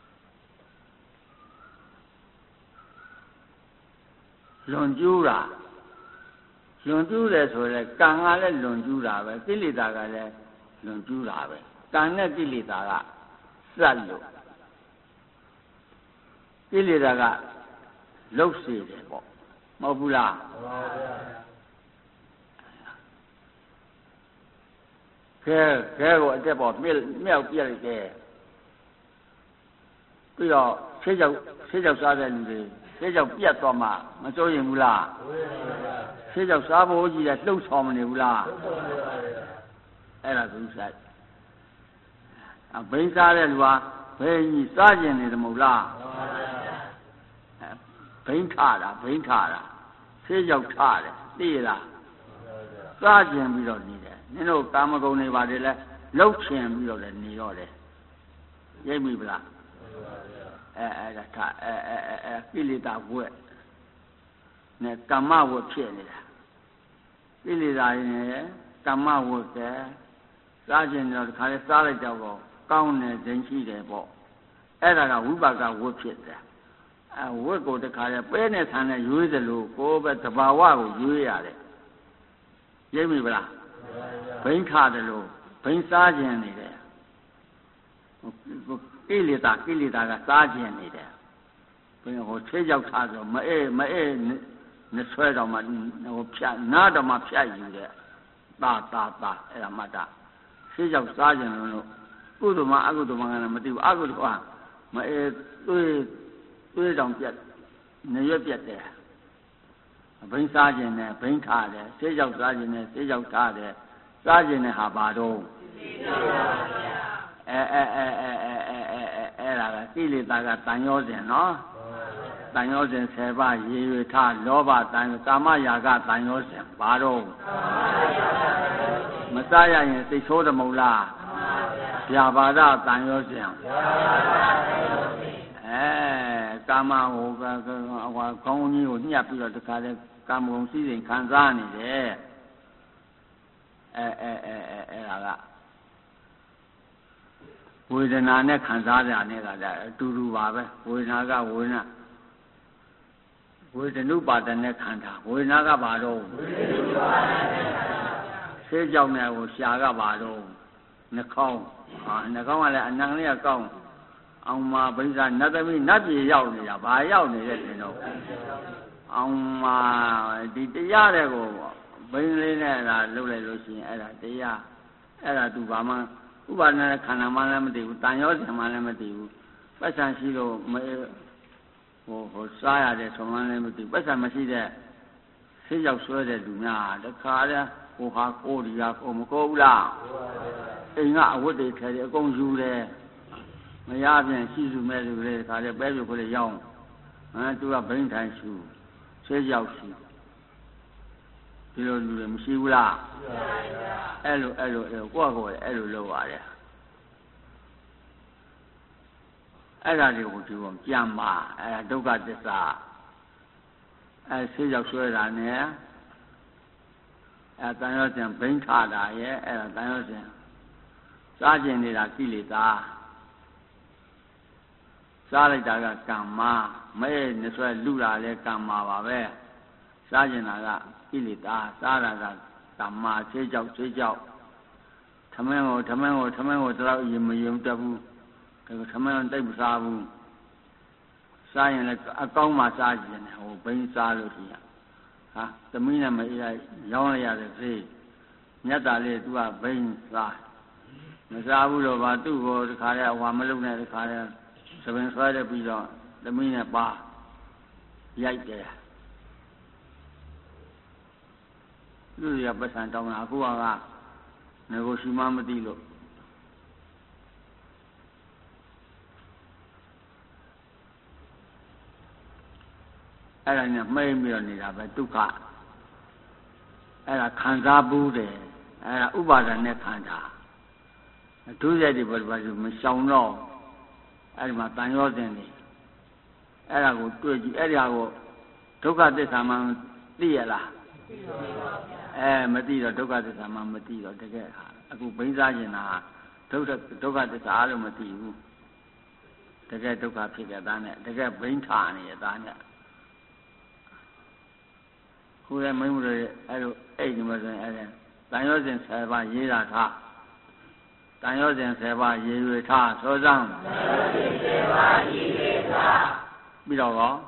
လွန်ကျူးတာလွန်ကျူးတယ်ဆိုရဲကံကလည်းလွန်ကျူးတာပဲကိလေသာကလည်းလွန်ကျူးတာပဲကံနဲ့ကိလေသာကစက်လို့ကိလေသာကလှုပ်စေတယ်ပေါ့မဟုတ်ဘူးလားမှန်ပါဗျာခဲခဲကိုအတက်ပေါ်မြက်မြောက်ပြက်လိုက်တယ်ပြီးတော့ဆေးကြောက်ဆေးကြောက်စားတဲ့လူတွေဆေးကြောက်ပြတ်သွားမှမစိုးရင်ဘူးလားဆေးကြောက်စားဖို့ကြီးတယ်လှုပ်ဆောင်မနေဘူးလားအဲ့ဒါသူဆိုင်အဘိန်းစားတဲ့လူဟာဘယ်ကြီးစားကျင်နေတယ်မဟုတ်လားဘိန်းထတာဘိန်းထတာဆေးကြောက်ထတယ်သိရလားစားကျင်ပြီးတော့နေတယ်နင်တို့ကာမဂုဏ်တွေပါတယ်လဲလှုပ်ချင်ပြီးတော့လည်းနေတော့တယ်ရိပ်ပြီဗလားအဲအဲဒါထအဲအဲအဲကိလေသာဝက်နဲ့ကမ္မဝက်ဖြစ်နေတာကိလေသာရင်းကမ္မဝက်ကစားကျင်တော့ဒီခါလေးစားလိုက်တော့ကောင်းတယ်ဒိန်ရှိတယ်ပေါ့အဲ့ဒါကဝိပါကဝက်ဖြစ်တယ်အဲဝက်ကိုတခါလဲပဲနဲ့ဆန်နဲ့ရွေးသလိုကိုယ်ပဲတဘာဝကိုရွေးရတယ်ရိပ်ပြီဗလားဘိန်းခတယ်လို့ဘိန်းစားခြင်းနေတယ်ကိလေသာကိလေသာကစားခြင်းနေတယ်ဘိန်းဟိုဆေးကြောက်ထားဆိုမအေးမအေးနဆွဲတော့မှဟိုဖြတ်နားတော့မှဖြတ်ယူတယ်တာတာတာအဲ့ဒါမှတ်တာဆေးကြောက်စားခြင်းလို့ကုသိုလ်မှအကုသိုလ်မှလည်းမသိဘူးအကုသိုလ်ကမအေးသွေးသွေးတောင်ပြတ်နေရွက်ပြတ်တယ်ဘိန်းစားခြင်းနဲ့ဘိန်းထားတယ်ဆေးကြောက်စားခြင်းနဲ့ဆေးကြောက်ထားတယ်စားခြင်းနဲ့ဟာပါတော့အဲအဲအဲအဲအဲအဲအဲအဲ့ဒါကကိလေသာကတန်ရောစဉ်နော်တန်ရောစဉ်ဆယ်ပါးရေရွေထားလောဘတန်ကာမရာဂတန်ရောစဉ်ပါတော့မစားရရင်စိတ်ဆိုးတယ်မဟုတ်လားဗျာပါဒတန်ရောစဉ်အဲကာမဟိုကဟိုခေါင်းကြီးကိုညှပ်ပြီးတော့တခါလဲကာမဂုဏ်စည်းစိမ်ခံစားနေတယ်အဲအဲအဲအဲအဲ့ဒါကဝေဒနာနဲ့ခံစားကြတဲ့ကလည်းအတူတူပါပဲဝေဒနာကဝေဒနာဝေဒနုပါဒနဲ့ခန္ဓာဝေဒနာကဘာတော့ဆေးကြောင့်နဲ့ဟိုရှားကဘာတော့နှာခေါင်းဟာနှာခေါင်းကလည်းအနံလေးကကောင်းအောင်မဘိဇာနတ်သမီးနတ်ပြည်ရောက်နေတာဘာရောက်နေတဲ့တင်တော့အောင်မဒီတရားတဲ့ကိုဘိန်းလေးနဲ့လာလှုပ်လိုက်လို့ရှိရင်အဲ့ဒါတရားအဲ့ဒါသူဘာမှဥပါဒနာခန္ဓာမှလည်းမတည်ဘူးတန်ရောစဉ်မှလည်းမတည်ဘူးပတ်စံရှိလို့မဟိုဟိုစားရတယ်ဆိုမှလည်းမတည်ပတ်စံမရှိတဲ့ဆေးရောက်ဆွဲတဲ့လူများတခါတည်းဟိုဟာကိုဒီဟာကိုမကိုဘူးလားအိမ်ကအဝတ်တွေထဲတယ်အကုန်ယူတယ်မရပြန်ရှိစုမဲ့လူတွေခါတည်းပဲပြုတ်ကလေးရောက်ဟမ်သူကဘိန်းထိုင်ရှူဆေးရောက်ရှိဒီလိုလူတွေမရှိဘူးလားအဲ့လိုအဲ့လိုအဲ့လိုကိုယ့်ကိုယ်အဲ့လိုလုပ်ရတယ်အဲ့ဒါတွေကိုဒီကောင်ကြံပါအဲ့ဒါဒုက္ခသစ္စာအဲ့ဆေးရောက်ဆွဲတာနဲ့အဲ့တန်ရောစဉ်ဘိန်းထတာရဲ့အဲ့ဒါတန်ရောစဉ်စားကျင်နေတာကိလေသာစားလိုက်တာကကမ္မမဲနဲ့ဆွဲလူတာလဲကမ္မာပါပဲစားကျင်တာကကိလေသာစားတာကကမ္မာဆေးကြောက်ဆေးကြောက်ထမင်းကိုထမင်းကိုထမင်းကိုတော့ရင်မယုံတတ်ဘူးဒါကထမင်းတိတ်မစားဘူးစားရင်လည်းအကောင်းမှစားကျင်တယ်ဟိုဘိန်းစားလို့ရှိရင်ဟာသမီးနဲ့မအေးရရောင်းရရတဲ့သေးမြတ်တာလေးသူကဘိန်းစားမစားဘူးတော့ဗာသူ့ကိုတခါတည်းဟွာမလုံနဲ့တခါတည်းသပင်ဆွဲတယ်ပြီးတော့သမီးနဲ့ပါရိုက်တယ်လူရပတ်စံတောင်းတာအခုကငကိုရှိမှမသိလို့အဲ့ဒါနဲ့မှိတ်ပြီးတော့နေတာပဲဒုက္ခအဲ့ဒါခံစားဘူးတယ်အဲ့ဒါဥပါဒณနဲ့ခံတာဒုစရိုက်တွေဘာလို့မရှောင်တော့အဲ့ဒီမှာတန်ရောစဉ်နေအဲ့ဒါကိုတွေ့ကြည့်အဲ့ဒီဟာကိုဒုက္ခသစ္စာမှသိရလားအဲမသိတော့ဒုက္ခသစ္စာမှမသိတော့တကယ်ဟာအခုဘိန်းစားကျင်တာဒုက္ခဒုက္ခသစ္စာအားလုံးမသိဘူးတကယ်ဒုက္ခဖြစ်တဲ့သားနဲ့တကယ်ဘိန်းထနေတဲ့သားနဲ့ခုလည်းမိမတို့အဲ့လိုအိတ်နေမှဆိုရင်အဲ့ဒါတန်ရောစဉ်ဆယ်ပါးရေးတာထားတန်ရောစဉ်ဆယ်ပါးရေးရွေထားသောစံတန်ရောစဉ်ဆယ်ပါးရေးရွေထားပြီးတော့ရော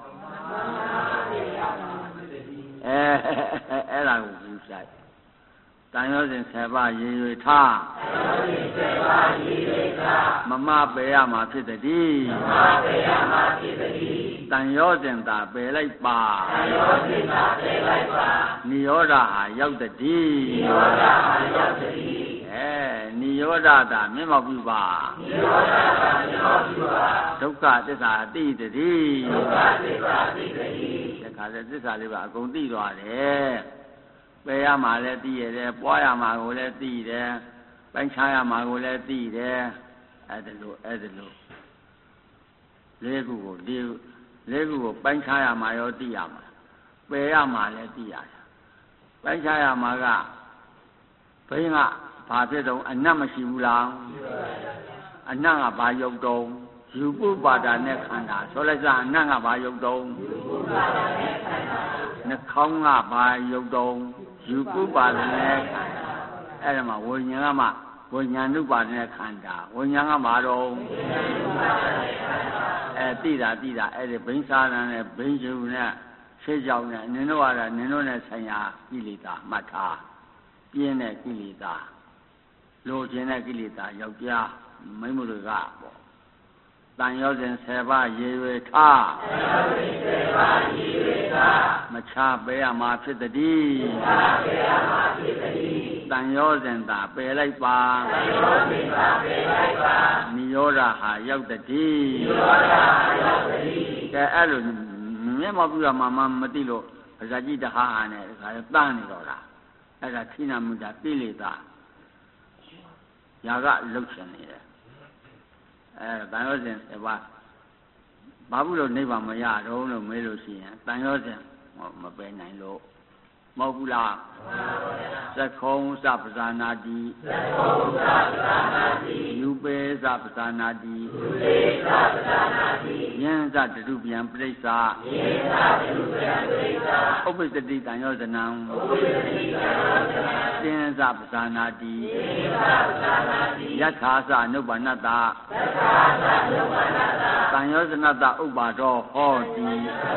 အဲအဲ့ဒါကိုပြုဆိုင်တန်ရောစဉ်ဆယ်ပါးရေးရွေထားတန်ရောစဉ်ဆယ်ပါးရေးရွေထားမမပေရမှာဖြစ်တည်းမမပေရမှာဖြစ်တည်းတန်ရောစဉ်သာပယ်လိုက်ပါတန်ရောစဉ်သာပယ်လိုက်ပါနိရောဓဟာရောက်တည်းနိရောဓဟာရောက်တည်းအဲနိရောဓတာမျက်မှောက်ပြုပါနိရောဓတာမျက်မှောက်ပြုပါဒုက္ခသစ္စာသိတည်းဒုက္ခသစ္စာသိတည်းတခါတည်းသစ္စာလေးပါအကုန်သိသွားတယ်ပယ်ရမှာလည်းသိရတယ်ပွားရမှာကိုလည်းသိတယ်ပိုင်းခြားရမှာကိုလည်းသိတယ်အဲ့ဒါလို့အဲ့ဒါလို့လေးခုကိုလေးလေးခုကိုပိုင်းခြားရမှာရောသိရမှာပယ်ရမှာလည်းသိရတယ်ပိုင်းခြားရမှာကဘိန်းကဘာဖြစ်တော့အနတ်မရှိဘူးလားအနတ်ကဘာယုတ်တုံးယူပုပါဒာနဲ့ခန္ဓာဆိုလိုက်စားအနတ်ကဘာယုတ်တုံးယူပုပါဒာနဲ့ခန္ဓာနှာခေါင်းကဘာယုတ်တုံးယူပုပါဒာနဲ့ခန္ဓာအဲ့ဒါမှာဝိညာဉ်ကမှဝိညာဉ်ဥပါဒာနဲ့ခန္ဓာဝိညာဉ်ကဘာတော့ဝိညာဉ်ဥပါဒာနဲ့ခန္ဓာအဲတိတာတိတာအဲ့ဒီဘိန်းစားတဲ့ဘိန်းကျူနဲ့ဆေးကြောင်နဲ့နင်တို့ကတော့နင်တို့နဲ့ဆိုင်ရာကိလေသာမှတ်ထားပြင်းတဲ့ကိလေသာလိုချင်တဲ့ကိလေသာယောက်ျားမိန်းမတွေကပေါ့တန်ရောစဉ်ဆယ်ပါးရေရွေထားတန်ရောစဉ်ဆယ်ပါးရေရွေထားမချပေးရမှာဖြစ်သည်မချပေးရမှာဖြစ်သည်တန်ရောစဉ်သာပယ်လိုက်ပါတန်ရောစဉ်သာပယ်လိုက်ပါနိရောဓဟာရောက်သည်နိရောဓဟာရောက်သည်ကဲအဲ့လိုမျက်မှောက်ပြုရမှာမသိလို့ဗဇာတိတဟာဟာနဲ့ဒါကတန်းနေတော့တာအဲ့ဒါခိနာမှုတာကိလေသာຢာကလှုပ်ရှင်နေတယ်အဲတန်ရောစဉ်ဆယ်ပါးဘာဘူးလို့နိဗ္ဗာန်မရတော့လို့မေးလို့ရှိရင်တန်ရောစဉ်မပယ်နိုင်လို့မဟုတ်ဘူးလားသက္ခုံသပ္ပဇာနာတိသက္ခုံသပ္ပဇာနာတိယူပေသပ္ပဇာနာတိယူပေသပ္ပဇာနာတိယံသတတုပြန်ပရိစ္ဆာယံသတတုပြန်ပရိစ္ဆာဥပ္ပစ္စတိတန်ရောဇနံဥပ္ပစ္စတိတန်ရောဇနံသင်္သပ္ပဇာနာတိသင်္သပ္ပဇာနာတိယထာသနုပ္ပန္နတယထာသနုပ္ပန္နတတန်ရောဇနတဥပ္ပါဒောဟောတိ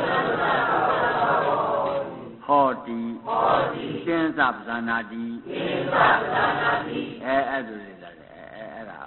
ဟောတိဟောတိသင်္သပ္ပဇာနာတိသင်္သပ္ပဇာနာတိအဲအဲ့ဒါလေအဲအဲ့ဒါ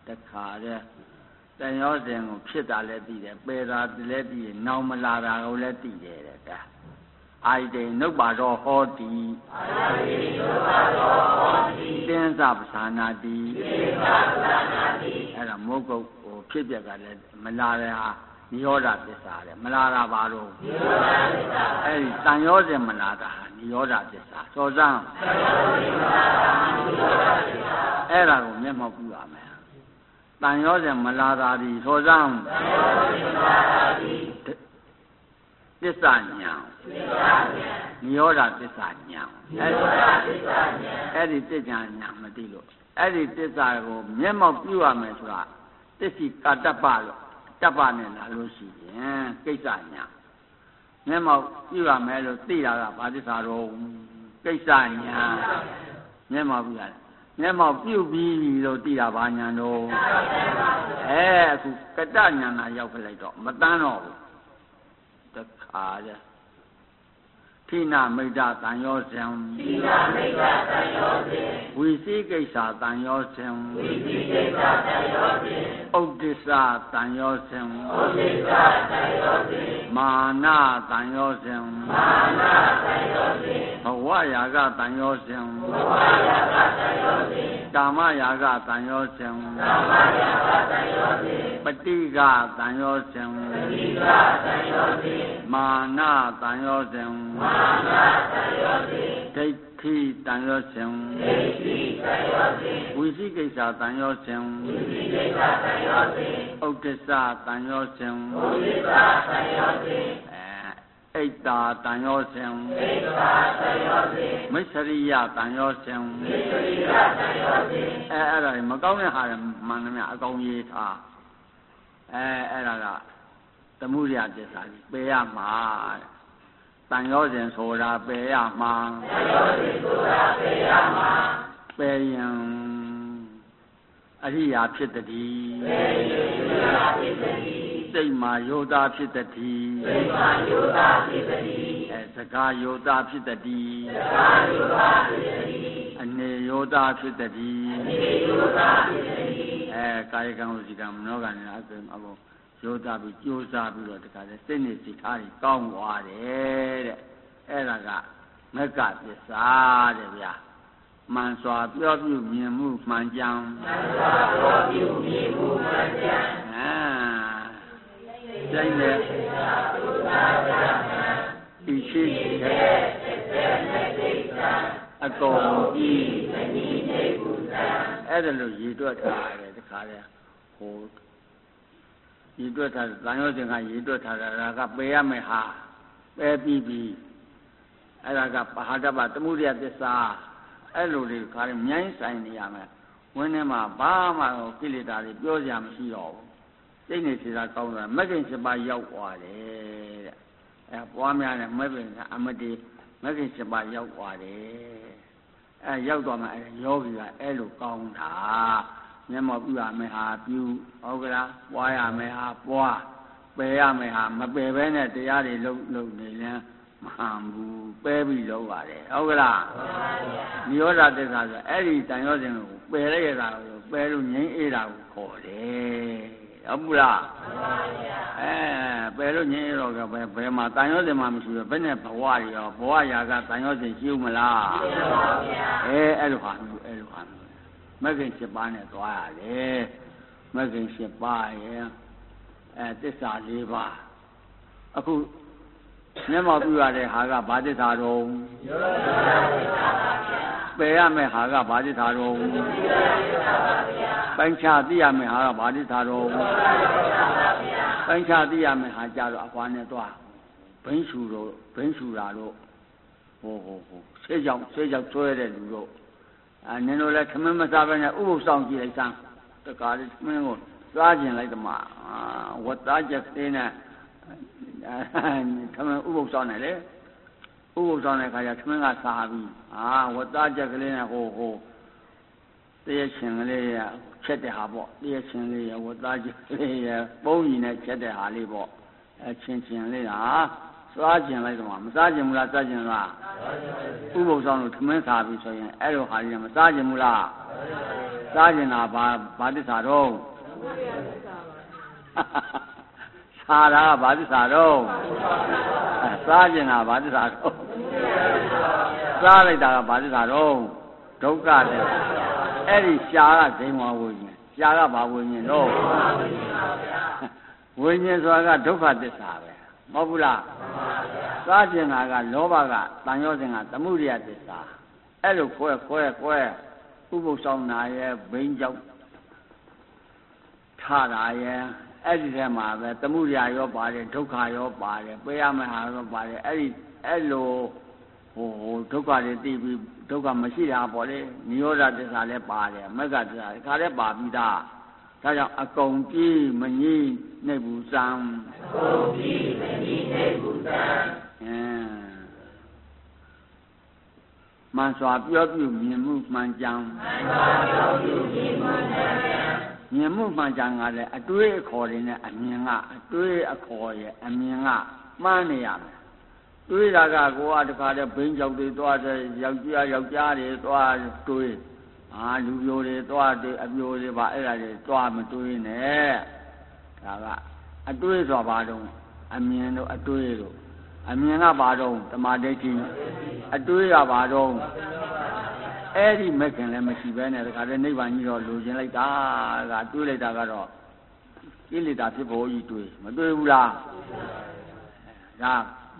တခါတည်းတန်ရောစဉ်ကိုဖြစ်တာလည်းသိတယ်ပယ်တာလည်းသိတယ်နောင်မလာတာကိုလည်းသိတယ်တဲ့ကဲအာယတေနုပါတော်ဟောတိအာယတေနုပါတော်ဟောတိသင်္သပ္ပသာနာတိသင်္သပ္ပသာနာတိအဲ့ဒါမုတ်ကုတ်ဟိုဖြစ်ပြက်ကလည်းမလာတဲ့ဟာနိရောဓသစ္စာတဲ့မလာတာပါတော့နိရောဓသစ္စာအဲ့ဒီတန်ရောစဉ်မလာတာနိရောဓသစ္စာစောစမ်းတန်ရောစဉ်မလာတာနိရောဓသစ္စာအဲ့ဒါကိုမျက်မှောက်ပြုရမယ်တန်ရောစဉ်မလာတာဒီစောစမ်းတန်ရောစဉ်မလာတာဒီသစ္စာညာသစ္စာညာနိရောဓသစ္စာညာနိရောဓသစ္စာညာအဲ့ဒီသစ္စာညာမသိလို့အဲ့ဒီသစ္စာကိုမျက်မှောက်ပြုရမယ်ဆိုတာသစ္စိကာတ္တပလို့တပ္ပနဲ့လာလို့ရှိရင်ကိစ္စညာမျက်မှောက်ပြုရမယ်လို့သိတာကဘာသစ္စာတော့ကိစ္စညာမျက်မှောက်ပြုရတယ်မျက်မှောက်ပြုပြီးလို့သိတာဘာညာတော့အဲအခုကတ္တညာနာရောက်ခလိုက်တော့မတန်းတော့ဘူးတခါကြထိနာမိတ်တတန်ရောဇံထိနာမိတ်တတန်ရောဇံဝိသိကိစ္စတန်ရောဇံဝိသိကိစ္စတန်ရောဇံဥဒ္ဒစ္စတန်ရောဇံဥဒ္ဒစ္စတန်ရောဇံမာနတန်ရောဇံမာနတန်ရောဇံဘဝရာဂတန်ရောဇံဘဝရာဂတန်ရောဇံကာမရာဂတန်ရောဇံကာမရာဂတန်ရောဇံပฏิဃတန်ရောဇံပฏิဃတန်ရောဇံမာနတန်ရောဇံမာနတန်ရောဇံဒိဋ္ဌိတန်ရောဇံဒိဋ္ဌိတန်ရောဇံဝိသိကိစ္စတန်ရောဇံဝိသိကိစ္စတန်ရောဇံဥဒ္ဒစ္စတန်ရောဇံဥဒ္ဒစ္စတန်ရောဇံအဲဣတ္တာတန်ရောဇံဣတ္တာတန်ရောဇံမိစ္ဆရိယတန်ရောဇံမိစ္ဆရိယတန်ရောဇံအဲအဲ့ဒါမကောင်းတဲ့ဟာမှန်တယ်များအကောင်ရေးထားအဲအဲ့ဒါကသမှုရိယသစ္စာကြီးပယ်ရမှာတန်ရောစဉ်ဆိုတာပယ်ရမှာတန်ရောစဉ်ဆိုတာပယ်ရမှာပယ်ရင်အရိယာဖြစ်တည်းပယ်ရင်အရိယာဖြစ်တည်းစိတ်မှာယောသားဖြစ်တည်းစိတ်မှာယောသားဖြစ်တည်းအဲစကားယောသားဖြစ်တည်းစကားယောသားဖြစ်တည်းအနေယောသားဖြစ်တည်းအနေယောသားဖြစ်တည်းအဲကာယကံဝစီကံမနောကံနဲ့အကုန်အကုန်ယောသားပြီးကြိုးစားပြီးတော့တခါလဲစိတ်နဲ့စိတ်ထားကြီးကောင်းသွားတယ်တဲ့အဲ့ဒါကမက္ကသစ္စာတဲ့ဗျာမှန်စွာပြောပြုမြင်မှုမှန်ကြောင်းမှန်စွာပြောပြုမြင်မှုမှန်ကြောင်းအာစိတ်နဲ့ဒီရှိတဲ့အကုန်ကြီးမနည်းနေဘူးသားအဲ့ဒါလို့ရည်တွက်ထားတယ်တခါလဲဟိုရည်တွက်ထားတန်ရောစဉ်ကရည်တွက်ထားတာကပယ်ရမယ်ဟာပယ်ပြီးပြီအဲ့ဒါကပဟာဒပသမှုရိယသစ္စာအဲ့လိုတွေခါရင်မြိုင်းဆိုင်နေရမယ်ဝင်းထဲမှာဘာမှကိလေသာတွေပြောစရာမရှိတော့ဘူးစိတ်နေစေတာကောင်းတာမဂ္ဂင်၈ပါးရောက်သွားတယ်တဲ့အဲပွားများတဲ့မဂ္ဂင်ကအမတေမဂ္ဂင်၈ပါးရောက်သွားတယ်အဲရောက်သွားမှအဲယောဂီကအဲ့လိုကောင်းတာမျက်မှောက်ပြုရမယ်ဟာပြုဟုတ်ကလားပွားရမယ်ဟာပွားပယ်ရမယ်ဟာမပယ်ဘဲနဲ့တရားတွေလုံးလုံးနေလဲမဟန်ဘူးပဲပြီးလုံးပါတယ်ဟုတ်ကလားနိရောဓသစ္စာဆိုအဲ့ဒီတန်ရောစဉ်ကိုပယ်လိုက်ရတာကိုပယ်လို့ငြိမ်းအေးတာကိုခေါ်တယ်ဟုတ်ဘူးလားအဲပယ်လို့ငြိမ်းအေးတော့ကဘယ်ဘယ်မှာတန်ရောစဉ်မှမရှိဘူးဘယ်နဲ့ဘဝတွေရောဘဝရာကတန်ရောစဉ်ရှိဦးမလားရှိပါဗျာအဲအဲ့လိုဟာမျိုးအဲ့လိုဟာမျိုးမဂ္ဂင်၈ပါးနဲ့သွားရတယ်မဂ္ဂင်၈ပါးရဲ့အဲသစ္စာ၄ပါးအခုမျက်မှောက်ပြုရတဲ့ဟာကဘာသစ္စာတော့ပယ်ရမယ့်ဟာကဘာသစ္စာတော့ပိုင်းခြားသိရမယ့်ဟာကဘာသစ္စာတော့ပိုင်းခြားသိရမယ့်ဟာကြတော့အကွာနဲ့သွားဘိန်းရှူတော့ဘိန်းရှူတာတော့ဟိုဟိုဟိုဆေးကြောင်ဆေးကြောင်ဆွဲတဲ့လူတော့အဲနင်တို့လည်းခမင်းမစားဘဲနဲ့ဥပုသ်ဆောင်ကြည့်လိုက်စမ်းတကားလေးခမင်းကိုစားကျင်လိုက်တမအာဝတ်သားချက်သေးနဲ့ခမင်းဥပုသ်ဆောင်နေလေဥပုသ်ဆောင်တဲ့ခါကျခမင်းကစားပြီးအာဝတ်သားချက်ကလေးနဲ့ဟိုဟိုတရရှင်ကလေးရချက်တဲ့ဟာပေါ့တရရှင်လေးရဝတ်သားချက်ကလေးရပုံကြီးနဲ့ချက်တဲ့ဟာလေးပေါ့အဲချင်းချင်းလေးဟာစစားကျင်လိုက်တော့မစားကျင်ဘူးလားစားကျင်လားဥပုသ်ဆောင်လို့ထမင်းစားပြီဆိုရင်အဲ့လိုဟာကြီးမစားကျင်ဘူးလားစားကျင်တာဘာဘာသစ္စာတော့စားတာဘာသစ္စာတော့စားကျင်တာဘာသစ္စာတော့စားလိုက်တာကဘာသစ္စာတော့ဒုက္ခတဲ့အဲ့ဒီရှားကဒိဋ္ဌဝဝိညာဉ်ရှားကဘာဝိညာဉ်တော့ဝိညာဉ်ဆိုတာကဒုက္ခသစ္စာပဲမဟုတ်ဘူးလားစားကျင်တာကလောဘကတန်ရောစဉ်ကသမုဒယသစ္စာအဲ့လိုခွဲခွဲခွဲဥပုသ်ဆောင်နာရဲ့ဘိန်းကြောင့်ထတာရဲ့အဲ့ဒီထဲမှာပဲသမုဒယရောပါတယ်ဒုက္ခရောပါတယ်ပေးရမယ့်ဟာရောပါတယ်အဲ့ဒီအဲ့လိုဟိုဒုက္ခတွေသိပြီးဒုက္ခမရှိတာပေါ့လေနိရောဓသစ္စာလည်းပါတယ်မဂ္ဂသစ္စာခါလည်းပါပြီးသားဒါကြောင့်အကုန်ကြည့်မငြိနှိပ်ဘူးစံအကုန်ကြည့်မငြိနှိပ်ဘူးစံအင်းမှန်စွာပြောပြုမြင်မှုမှန်ကြောင်းမှန်စွာပြောပြုမြင်မှုမှန်ကြောင်းမြင်မှုမှန်ကြောင်းကလည်းအတွေးအခေါ်တွေနဲ့အမြင်ကအတွေးအခေါ်ရဲ့အမြင်ကမှားနေရမယ်တွေးတာကကိုကတခါတည်းဘိန်းကြောက်တွေသွားတယ်ယောက်ျားယောက်ျားတွေသွားတွေးအာလူပြိုတွေသွားတယ်အပြိုတွေပါအဲ့ဒါတွေသွားမတွေးနဲ့ဒါကအတွေးဆိုပါတော့အမြင်တို့အတွေးတို့အမြင်ကပါတော့တမာဒိဋ္ဌိအတွေးကပါတော့အဲ့ဒီမခင်လည်းမရှိဘဲနဲ့တခါတည်းနိဗ္ဗာန်ကြီးတော့လိုချင်လိုက်တာကတွေးလိုက်တာကတော့ကိလေသာဖြစ်ဖို့ကြီးတွေးမတွေးဘူးလားဒါ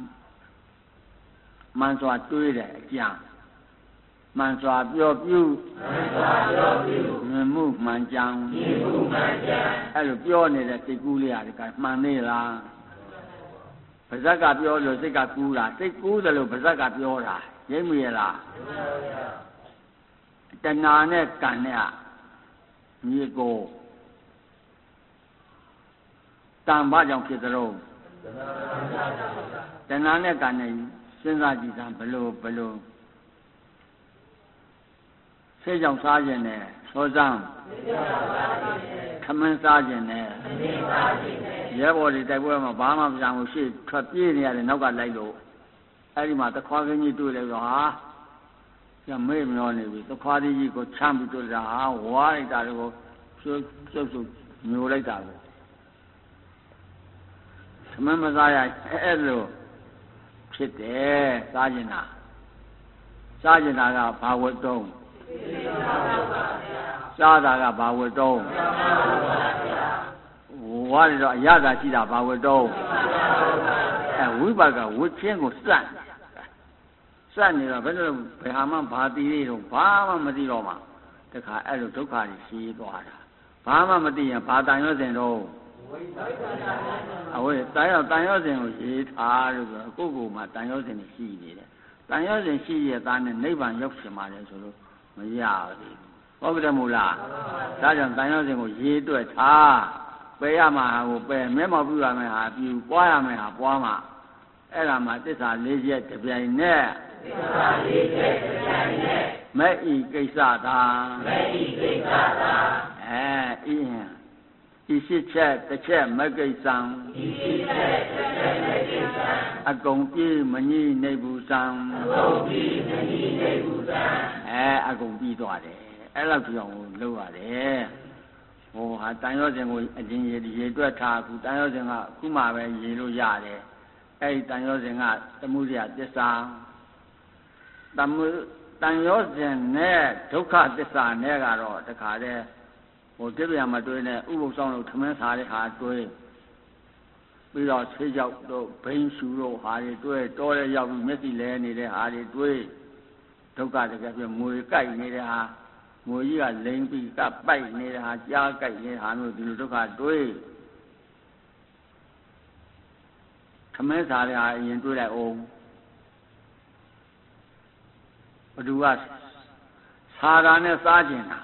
မှန်စွာတွေးတယ်အကျံမှန်စွာပြောပြုမှန်စွာပြောပြုမြင်မှုမှန်ကြောင်းမြင်မှုမှန်ကြောင်းအဲ့လိုပြောနေတဲ့စိတ်ကူးလေးဟာဒီကမှန်နေလားပါဇက်ကပြောလို့စိတ်ကကူးတာစိတ်ကူးတယ်လို့ပါဇက်ကပြောတာရိပ်မိရလားတဏှာနဲ့ကံနဲ့ညီကိုတန်ဘာကြောင့်ဖြစ်သလဲတဏှာနဲ့ကံနဲ့စဉ်းစားကြည့်တာဘလို့ဘလို့ဆေးကြောင့်စားခြင်းနဲ့သောစမ်းခမင်းစားခြင်းနဲ့ရဲဘော်တွေတိုက်ပွဲမှာဘာမှမပြောင်းဘူးရှေ့ထွက်ပြေးနေရတယ်နောက်ကလိုက်လို့အဲ့ဒီမှာတခွားကင်းကြီးတွေ့လိုက်တော့ဟာကျမေ့မျောနေပြီတခွားကြီးကိုချမ်းပြီးတွေ့တာဟာဝါးလိုက်တာကိုဖြုတ်ဖြုတ်ဖြုတ်ညိုလိုက်တာပဲခမင်းမစားရအဲ့လိုဖြစ်တယ်စားကျင်တာစားကျင်တာကဘာဝတ္တုံးစားတာကဘာဝတ္တုံးဝါရတော့အရသာရှိတာဘာဝတ္တုံးအဲဝိပါကဝိချင်းကိုစက်စက်နေတော့ဘယ်လိုဘယ်ဟာမှဘာသိသေးတော့ဘာမှမသိတော့မှတခါအဲ့လိုဒုက္ခတွေရှိသွားတာဘာမှမသိရင်ဘာတန်ရွှဲစဉ်တော့အဝေးတန်ရောတန်ရောစဉ်ကိုရေးထားလို့ဆိုကိုယ့်ကိုယ်မှာတန်ရောစဉ်ရှိနေတယ်တန်ရောစဉ်ရှိရဲ့သားနဲ့နိဗ္ဗာန်ရောက်ရှင်ပါတယ်ဆိုလို့မရဘူးဟုတ်ကြတယ်မို့လားဒါကြောင့်တန်ရောစဉ်ကိုရေးတွက်ထားပယ်ရမှာဟာကိုပယ်မဲမောက်ပြရမယ်ဟာပြူပွားရမယ်ဟာပွားမှာအဲ့ဒါမှသစ္စာလေးချက်တစ်ပြိုင်နဲ့သစ္စာလေးချက်တစ်ပြိုင်နဲ့မဲ့ဤကိစ္စသာမဲ့ဤကိစ္စသာအဲအင်းဤရှိချက်တစ်ချက်မဂ္ဂိသံဤရှိချက်တစ်ချက်မဂ္ဂိသံအကုန်ပြေးမငြိနေဘူးသံအကုန်ပြေးမငြိနေဘူးသံအဲအကုန်ပြီးသွားတယ်အဲ့လောက်ကြောင်လို့ရတယ်ဟိုဟာတန်ရောစဉ်ကိုအရင်ရေရေတွက်ထားခုတန်ရောစဉ်ကခုမှပဲရေလို့ရတယ်အဲ့ဒီတန်ရောစဉ်ကသမုဒယသစ္စာတမှုတန်ရောစဉ်နဲ့ဒုက္ခသစ္စာနဲ့ကတော့တခါတည်းဟိုတပြာမတွေးနဲ့ဥပုသ်ဆောင်လို့ထမင်းစားတဲ့ဟာတွေးပြီးတော့ဆေးကြောက်တို့ဘိန်းရှူတို့ဟာတွေတွေးတောထဲရောက်ပြီးမျက်စိလဲနေတဲ့ဟာတွေတွေးဒုက္ခတကယ်ပြမွေကြိုက်နေတဲ့ဟာမွေကြီးကလိမ့်ပြီးကပိုက်နေတဲ့ဟာကြားကြိုက်နေတဲ့ဟာမျိုးဒီလိုဒုက္ခတွေးထမင်းစားတဲ့ဟာအရင်တွေးလိုက်အောင်ဘသူကစားတာနဲ့စားကျင်တာ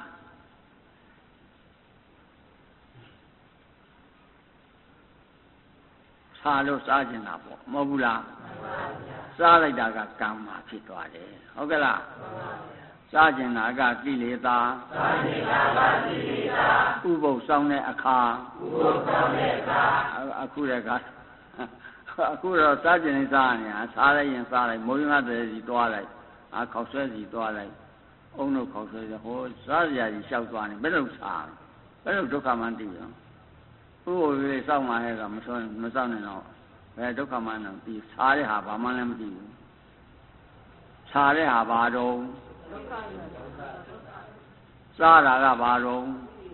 စားလို့စားကျင်တာပေါ့မဟုတ်ဘူးလားစားလိုက်တာကကံမှာဖြစ်သွားတယ်ဟုတ်ကဲ့လားစားကျင်တာကကိလေသာစားကျင်တာကကိလေသာဥပုသ်ဆောင်တဲ့အခါဥပုသ်ဆောင်တဲ့အခါအခုတည်းကအခုတော့စားကျင်နေစားနေရစားလိုက်ရင်စားလိုက်မိုးရင်းကတည်းကစီသွားလိုက်အာခေါက်ဆွဲစီသွားလိုက်အုံတို့ခေါက်ဆွဲစီဟိုစားစရာကြီးလျှောက်သွားနေဘယ်လိုစားဘယ်လိုဒုက္ခမှန်းသိရောဥပ္ပိုလ်လေးစောင့်မှဟဲ့ကမစောမစောင့်နေတော့ဘယ်ဒုက္ခမှန်းတော့ဒီစားတဲ့ဟာဘာမှလည်းမသိဘူးစားတဲ့ဟာဘာတော့စားတာကဘာတော့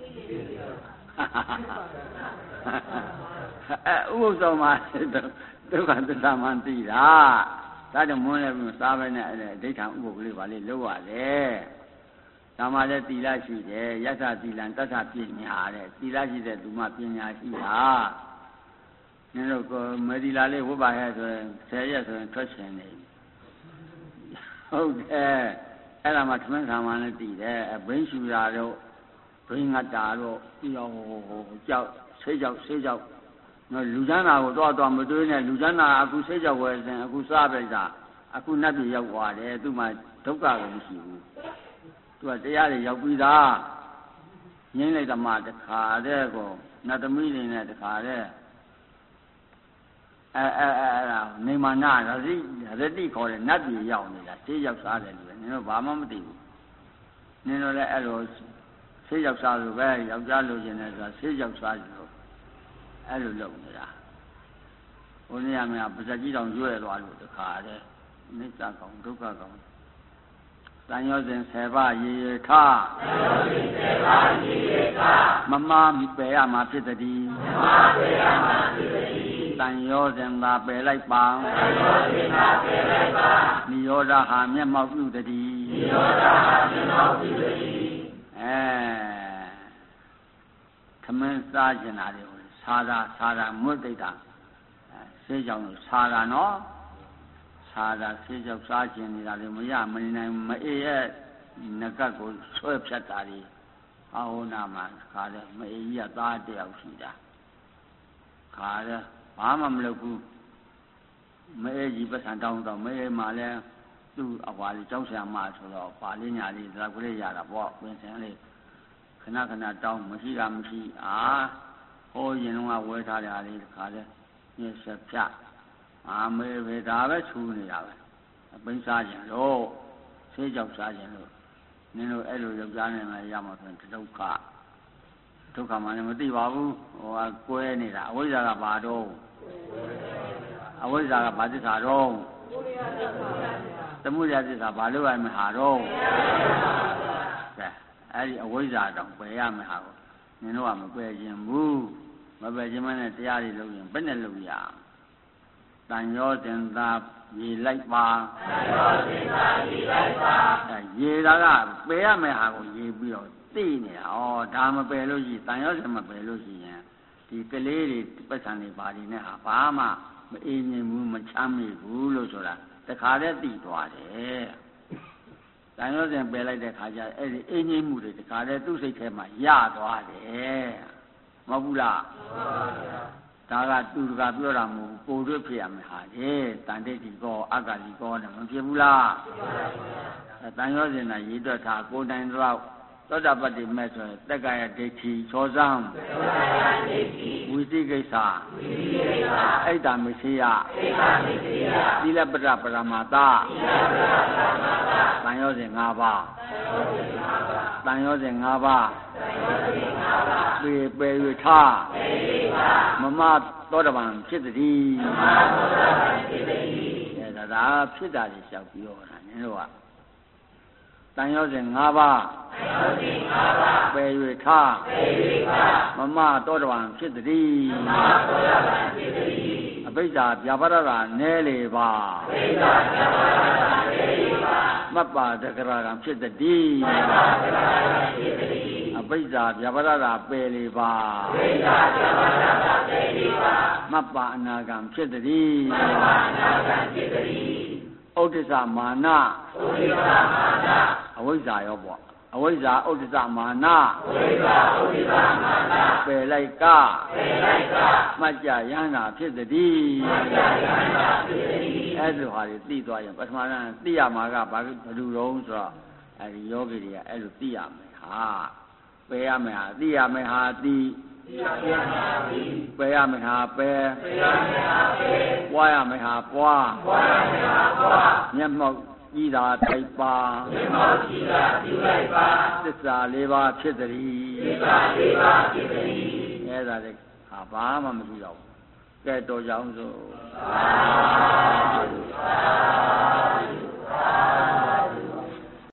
အဲဥပ္ပုဆောင်မှာဒုက္ခသစ္စာမှန်သိတာဒါကြောင့်မွန်းလည်းမစားပဲနဲ့အဲ့အဋ္ဌံဥပ္ပုကလေးပါလေလောက်ရတယ်ဒါမှလည်းသီလရှိတယ်ယသသီလံတသပညာတဲ့သီလရှိတဲ့သူမှပညာရှိတာနင်တို့ကမေဒီလာလေးဝတ်ပါရဲ့ဆိုရင်ဆယ်ရက်ဆိုရင်ထွက်ရှင်နေဟုတ်တယ်အဲ့ဒါမှသမင်းခံမှလည်းတည်တယ်ဘိန်းရှူတာတို့ဘိန်းငတ်တာတို့ပြီးတော့ဟိုဟိုကြောက်ဆေးကြောက်ဆေးကြောက်နော်လူချမ်းသာကိုတော့တော့မတွေးနဲ့လူချမ်းသာအခုဆေးကြောက်ဝယ်စဉ်အခုစားပြတာအခုနတ်ပြည်ရောက်သွားတယ်သူမှဒုက္ခကိုမရှိဘူးသူကတရားတွေရောက်ပြီးသားငင်းလိုက်သမားတခါတည်းကိုနတ်သမီးတွေနဲ့တခါတည်းအဲအဲအဲနေမနာရတိရတိခေါ်တဲ့နတ်ပြည်ရောက်နေတာဆေးရောက်စားတယ်လို့နင်တို့ဘာမှမသိဘူးနင်တို့လည်းအဲ့လိုဆေးရောက်စားလို့ပဲယောက်ျားလိုချင်တယ်ဆိုတာဆေးရောက်စားလို့အဲ့လိုလုပ်နေတာဘုန်းကြီးအမေကပါဇက်ကြီးတောင်ရွဲ့သွားလို့တခါတည်းနိစ္စကောင်ဒုက္ခကောင်တန်ရောစဉ်ဆယ်ပါးရေရထားတန်ရောစဉ်ဆယ်ပါးရေရထားမမပယ်ရမှာဖြစ်သည်မမပယ်ရမှာဖြစ်သည်တန်ရောစဉ်သာပယ်လိုက်ပါတန်ရောစဉ်သာပယ်လိုက်ပါနိရောဓဟာမျက်မှောက်ပြုသည်နိရောဓဟာမျက်မှောက်ပြုသည်အဲသမင်းစားကျင်တာတွေစာသာစာသာမွတ်တိတ်တာဆေးကြောင်လို့စာသာနော်စာသာဆေးကြောင်စားကျင်နေတာလေမရမနေနိုင်မအေးရဲ့ငကတ်ကိုဆွဲဖြတ်တာတွေအာဟောနာမှာခါတယ်မအေးကြီးကသားတယောက်ရှိတာခါတယ်ဘာမှမလုပ်ဘူးမအေးကြီးပတ်စံတောင်းတော့မအေးမှလည်းသူ့အကွာလေးကြောက်ဆရာမဆိုတော့ပါလေးညာလေးဒါကလေးရတာပေါ့ပင်စင်လေးခဏခဏတောင်းမရှိတာမရှိအာဟိုရင်တော့ဝဲထားတဲ့အားလေးခါလဲညက်ဆက်ဖြတ်အာမေပဲဒါပဲချူနေတာပဲအပိန်းစားကြလို့ဆေးကြောက်စားကြလို့နင်တို့အဲ့လိုယောက်ျားနဲ့မှရမှာဆိုဒုက္ခဒုက္ခမှလည်းမသိပါဘူးဟိုကကွဲနေတာအဝိဇ္ဇာကဘာတော့အဝိဇ္ဇာကဘာသစ္စာတော့သမုဒယသစ္စာဘာလို့ရမဟာတော့ကဲအဲ့ဒီအဝိဇ္ဇာတောင်ပယ်ရမယ်ဟာကိုနင်တို့ကမပယ်ခြင်းဘူးမပယ်ခြင်းမနဲ့တရားတွေလုပ်ရင်ဘယ်နဲ့လုပ်ရတန်ရောစဉ်သာရေလိုက်ပါတန်ရောစဉ်သာရေလိုက်ပါရေတာကပယ်ရမယ်ဟာကိုရေပြီးတော့သိနေတာဩဒါမပယ်လို့ရှိတန်ရောစဉ်မပယ်လို့ရှိရင်ဒီကလေးတွေပတ်စံတွေဘာတွေနဲ့ဟာဘာမှမအေးငြိမ်ဘူးမချမ်းမြေဘူးလို့ဆိုတာတခါတည်းသိသွားတယ်တန်ရောစဉ်ပယ်လိုက်တဲ့ခါကျအဲ့ဒီအင်းငြိမ်းမှုတွေတခါတည်းသူ့စိတ်ထဲမှာရသွားတယ်မဟုတ်ဘူးလားဒါကသူကပြောတာမဟုတ်ကိုယ်တွေ့ဖြစ်ရမယ်ဟာလေတန်တိတ်ဒီကောအက္ခလီကောနဲ့မဖြစ်ဘူးလားတန်ရောစဉ်ကရေးတွက်တာကိုယ်တိုင်တော့သောတာပတ္တိမဲ့ဆိုတက္ကရာဒိဋ္ဌိချောစံဝိသိကိစ္စအိတ်တာမရှိယသီလပတ္တပရမတ္တတန်ရောစဉ်၅ပါးတန်ရောစဉ်၅ပါးပေပေရထားမမသောတပန်ဖြစ်သည်အဲဒါဒါဖြစ်တာကြီးလျှောက်ပြောတာနင်တို့ကတန်ရောစဉ်၅ပါးပေရထားမမသောတပန်ဖြစ်သည်အဘိဓါဗျာပါဒတာနဲလေပါမပ္ပါဒကရာကံဖြစ်သည်အဘိဓါဗျာပါဒတာပယ်လေပါမပ္ပါအနာကံဖြစ်သည်ဥဒ္ဒစ္စမာနအဝိဇ္ဇာရောပေါ့အဝိဇ္ဇာဥဒ္ဒစ္စမာနပယ်လိုက်ကမှတ်ကြရဟန္တာဖြစ်သည်အဲ့လိုဟာတွေသိသွားရင်ပထမကသိရမှာကဘာလို့တုံးဆိုတော့အဲဒီယောဂီတွေကအဲ့လိုသိရမယ်ဟာပယ်ရမယ်ဟာသိရမယ်ဟာသိပယ်ရမယ်ဟာပယ်ပွားရမယ်ဟာပွားမျက်မှောက်ကြီးတာတိုက်ပါသစ္စာလေးပါးဖြစ်သည်အဲဒါလေဟာဘာမှမရှိတော့ဘူးကဲတော်ကြအောင်စို့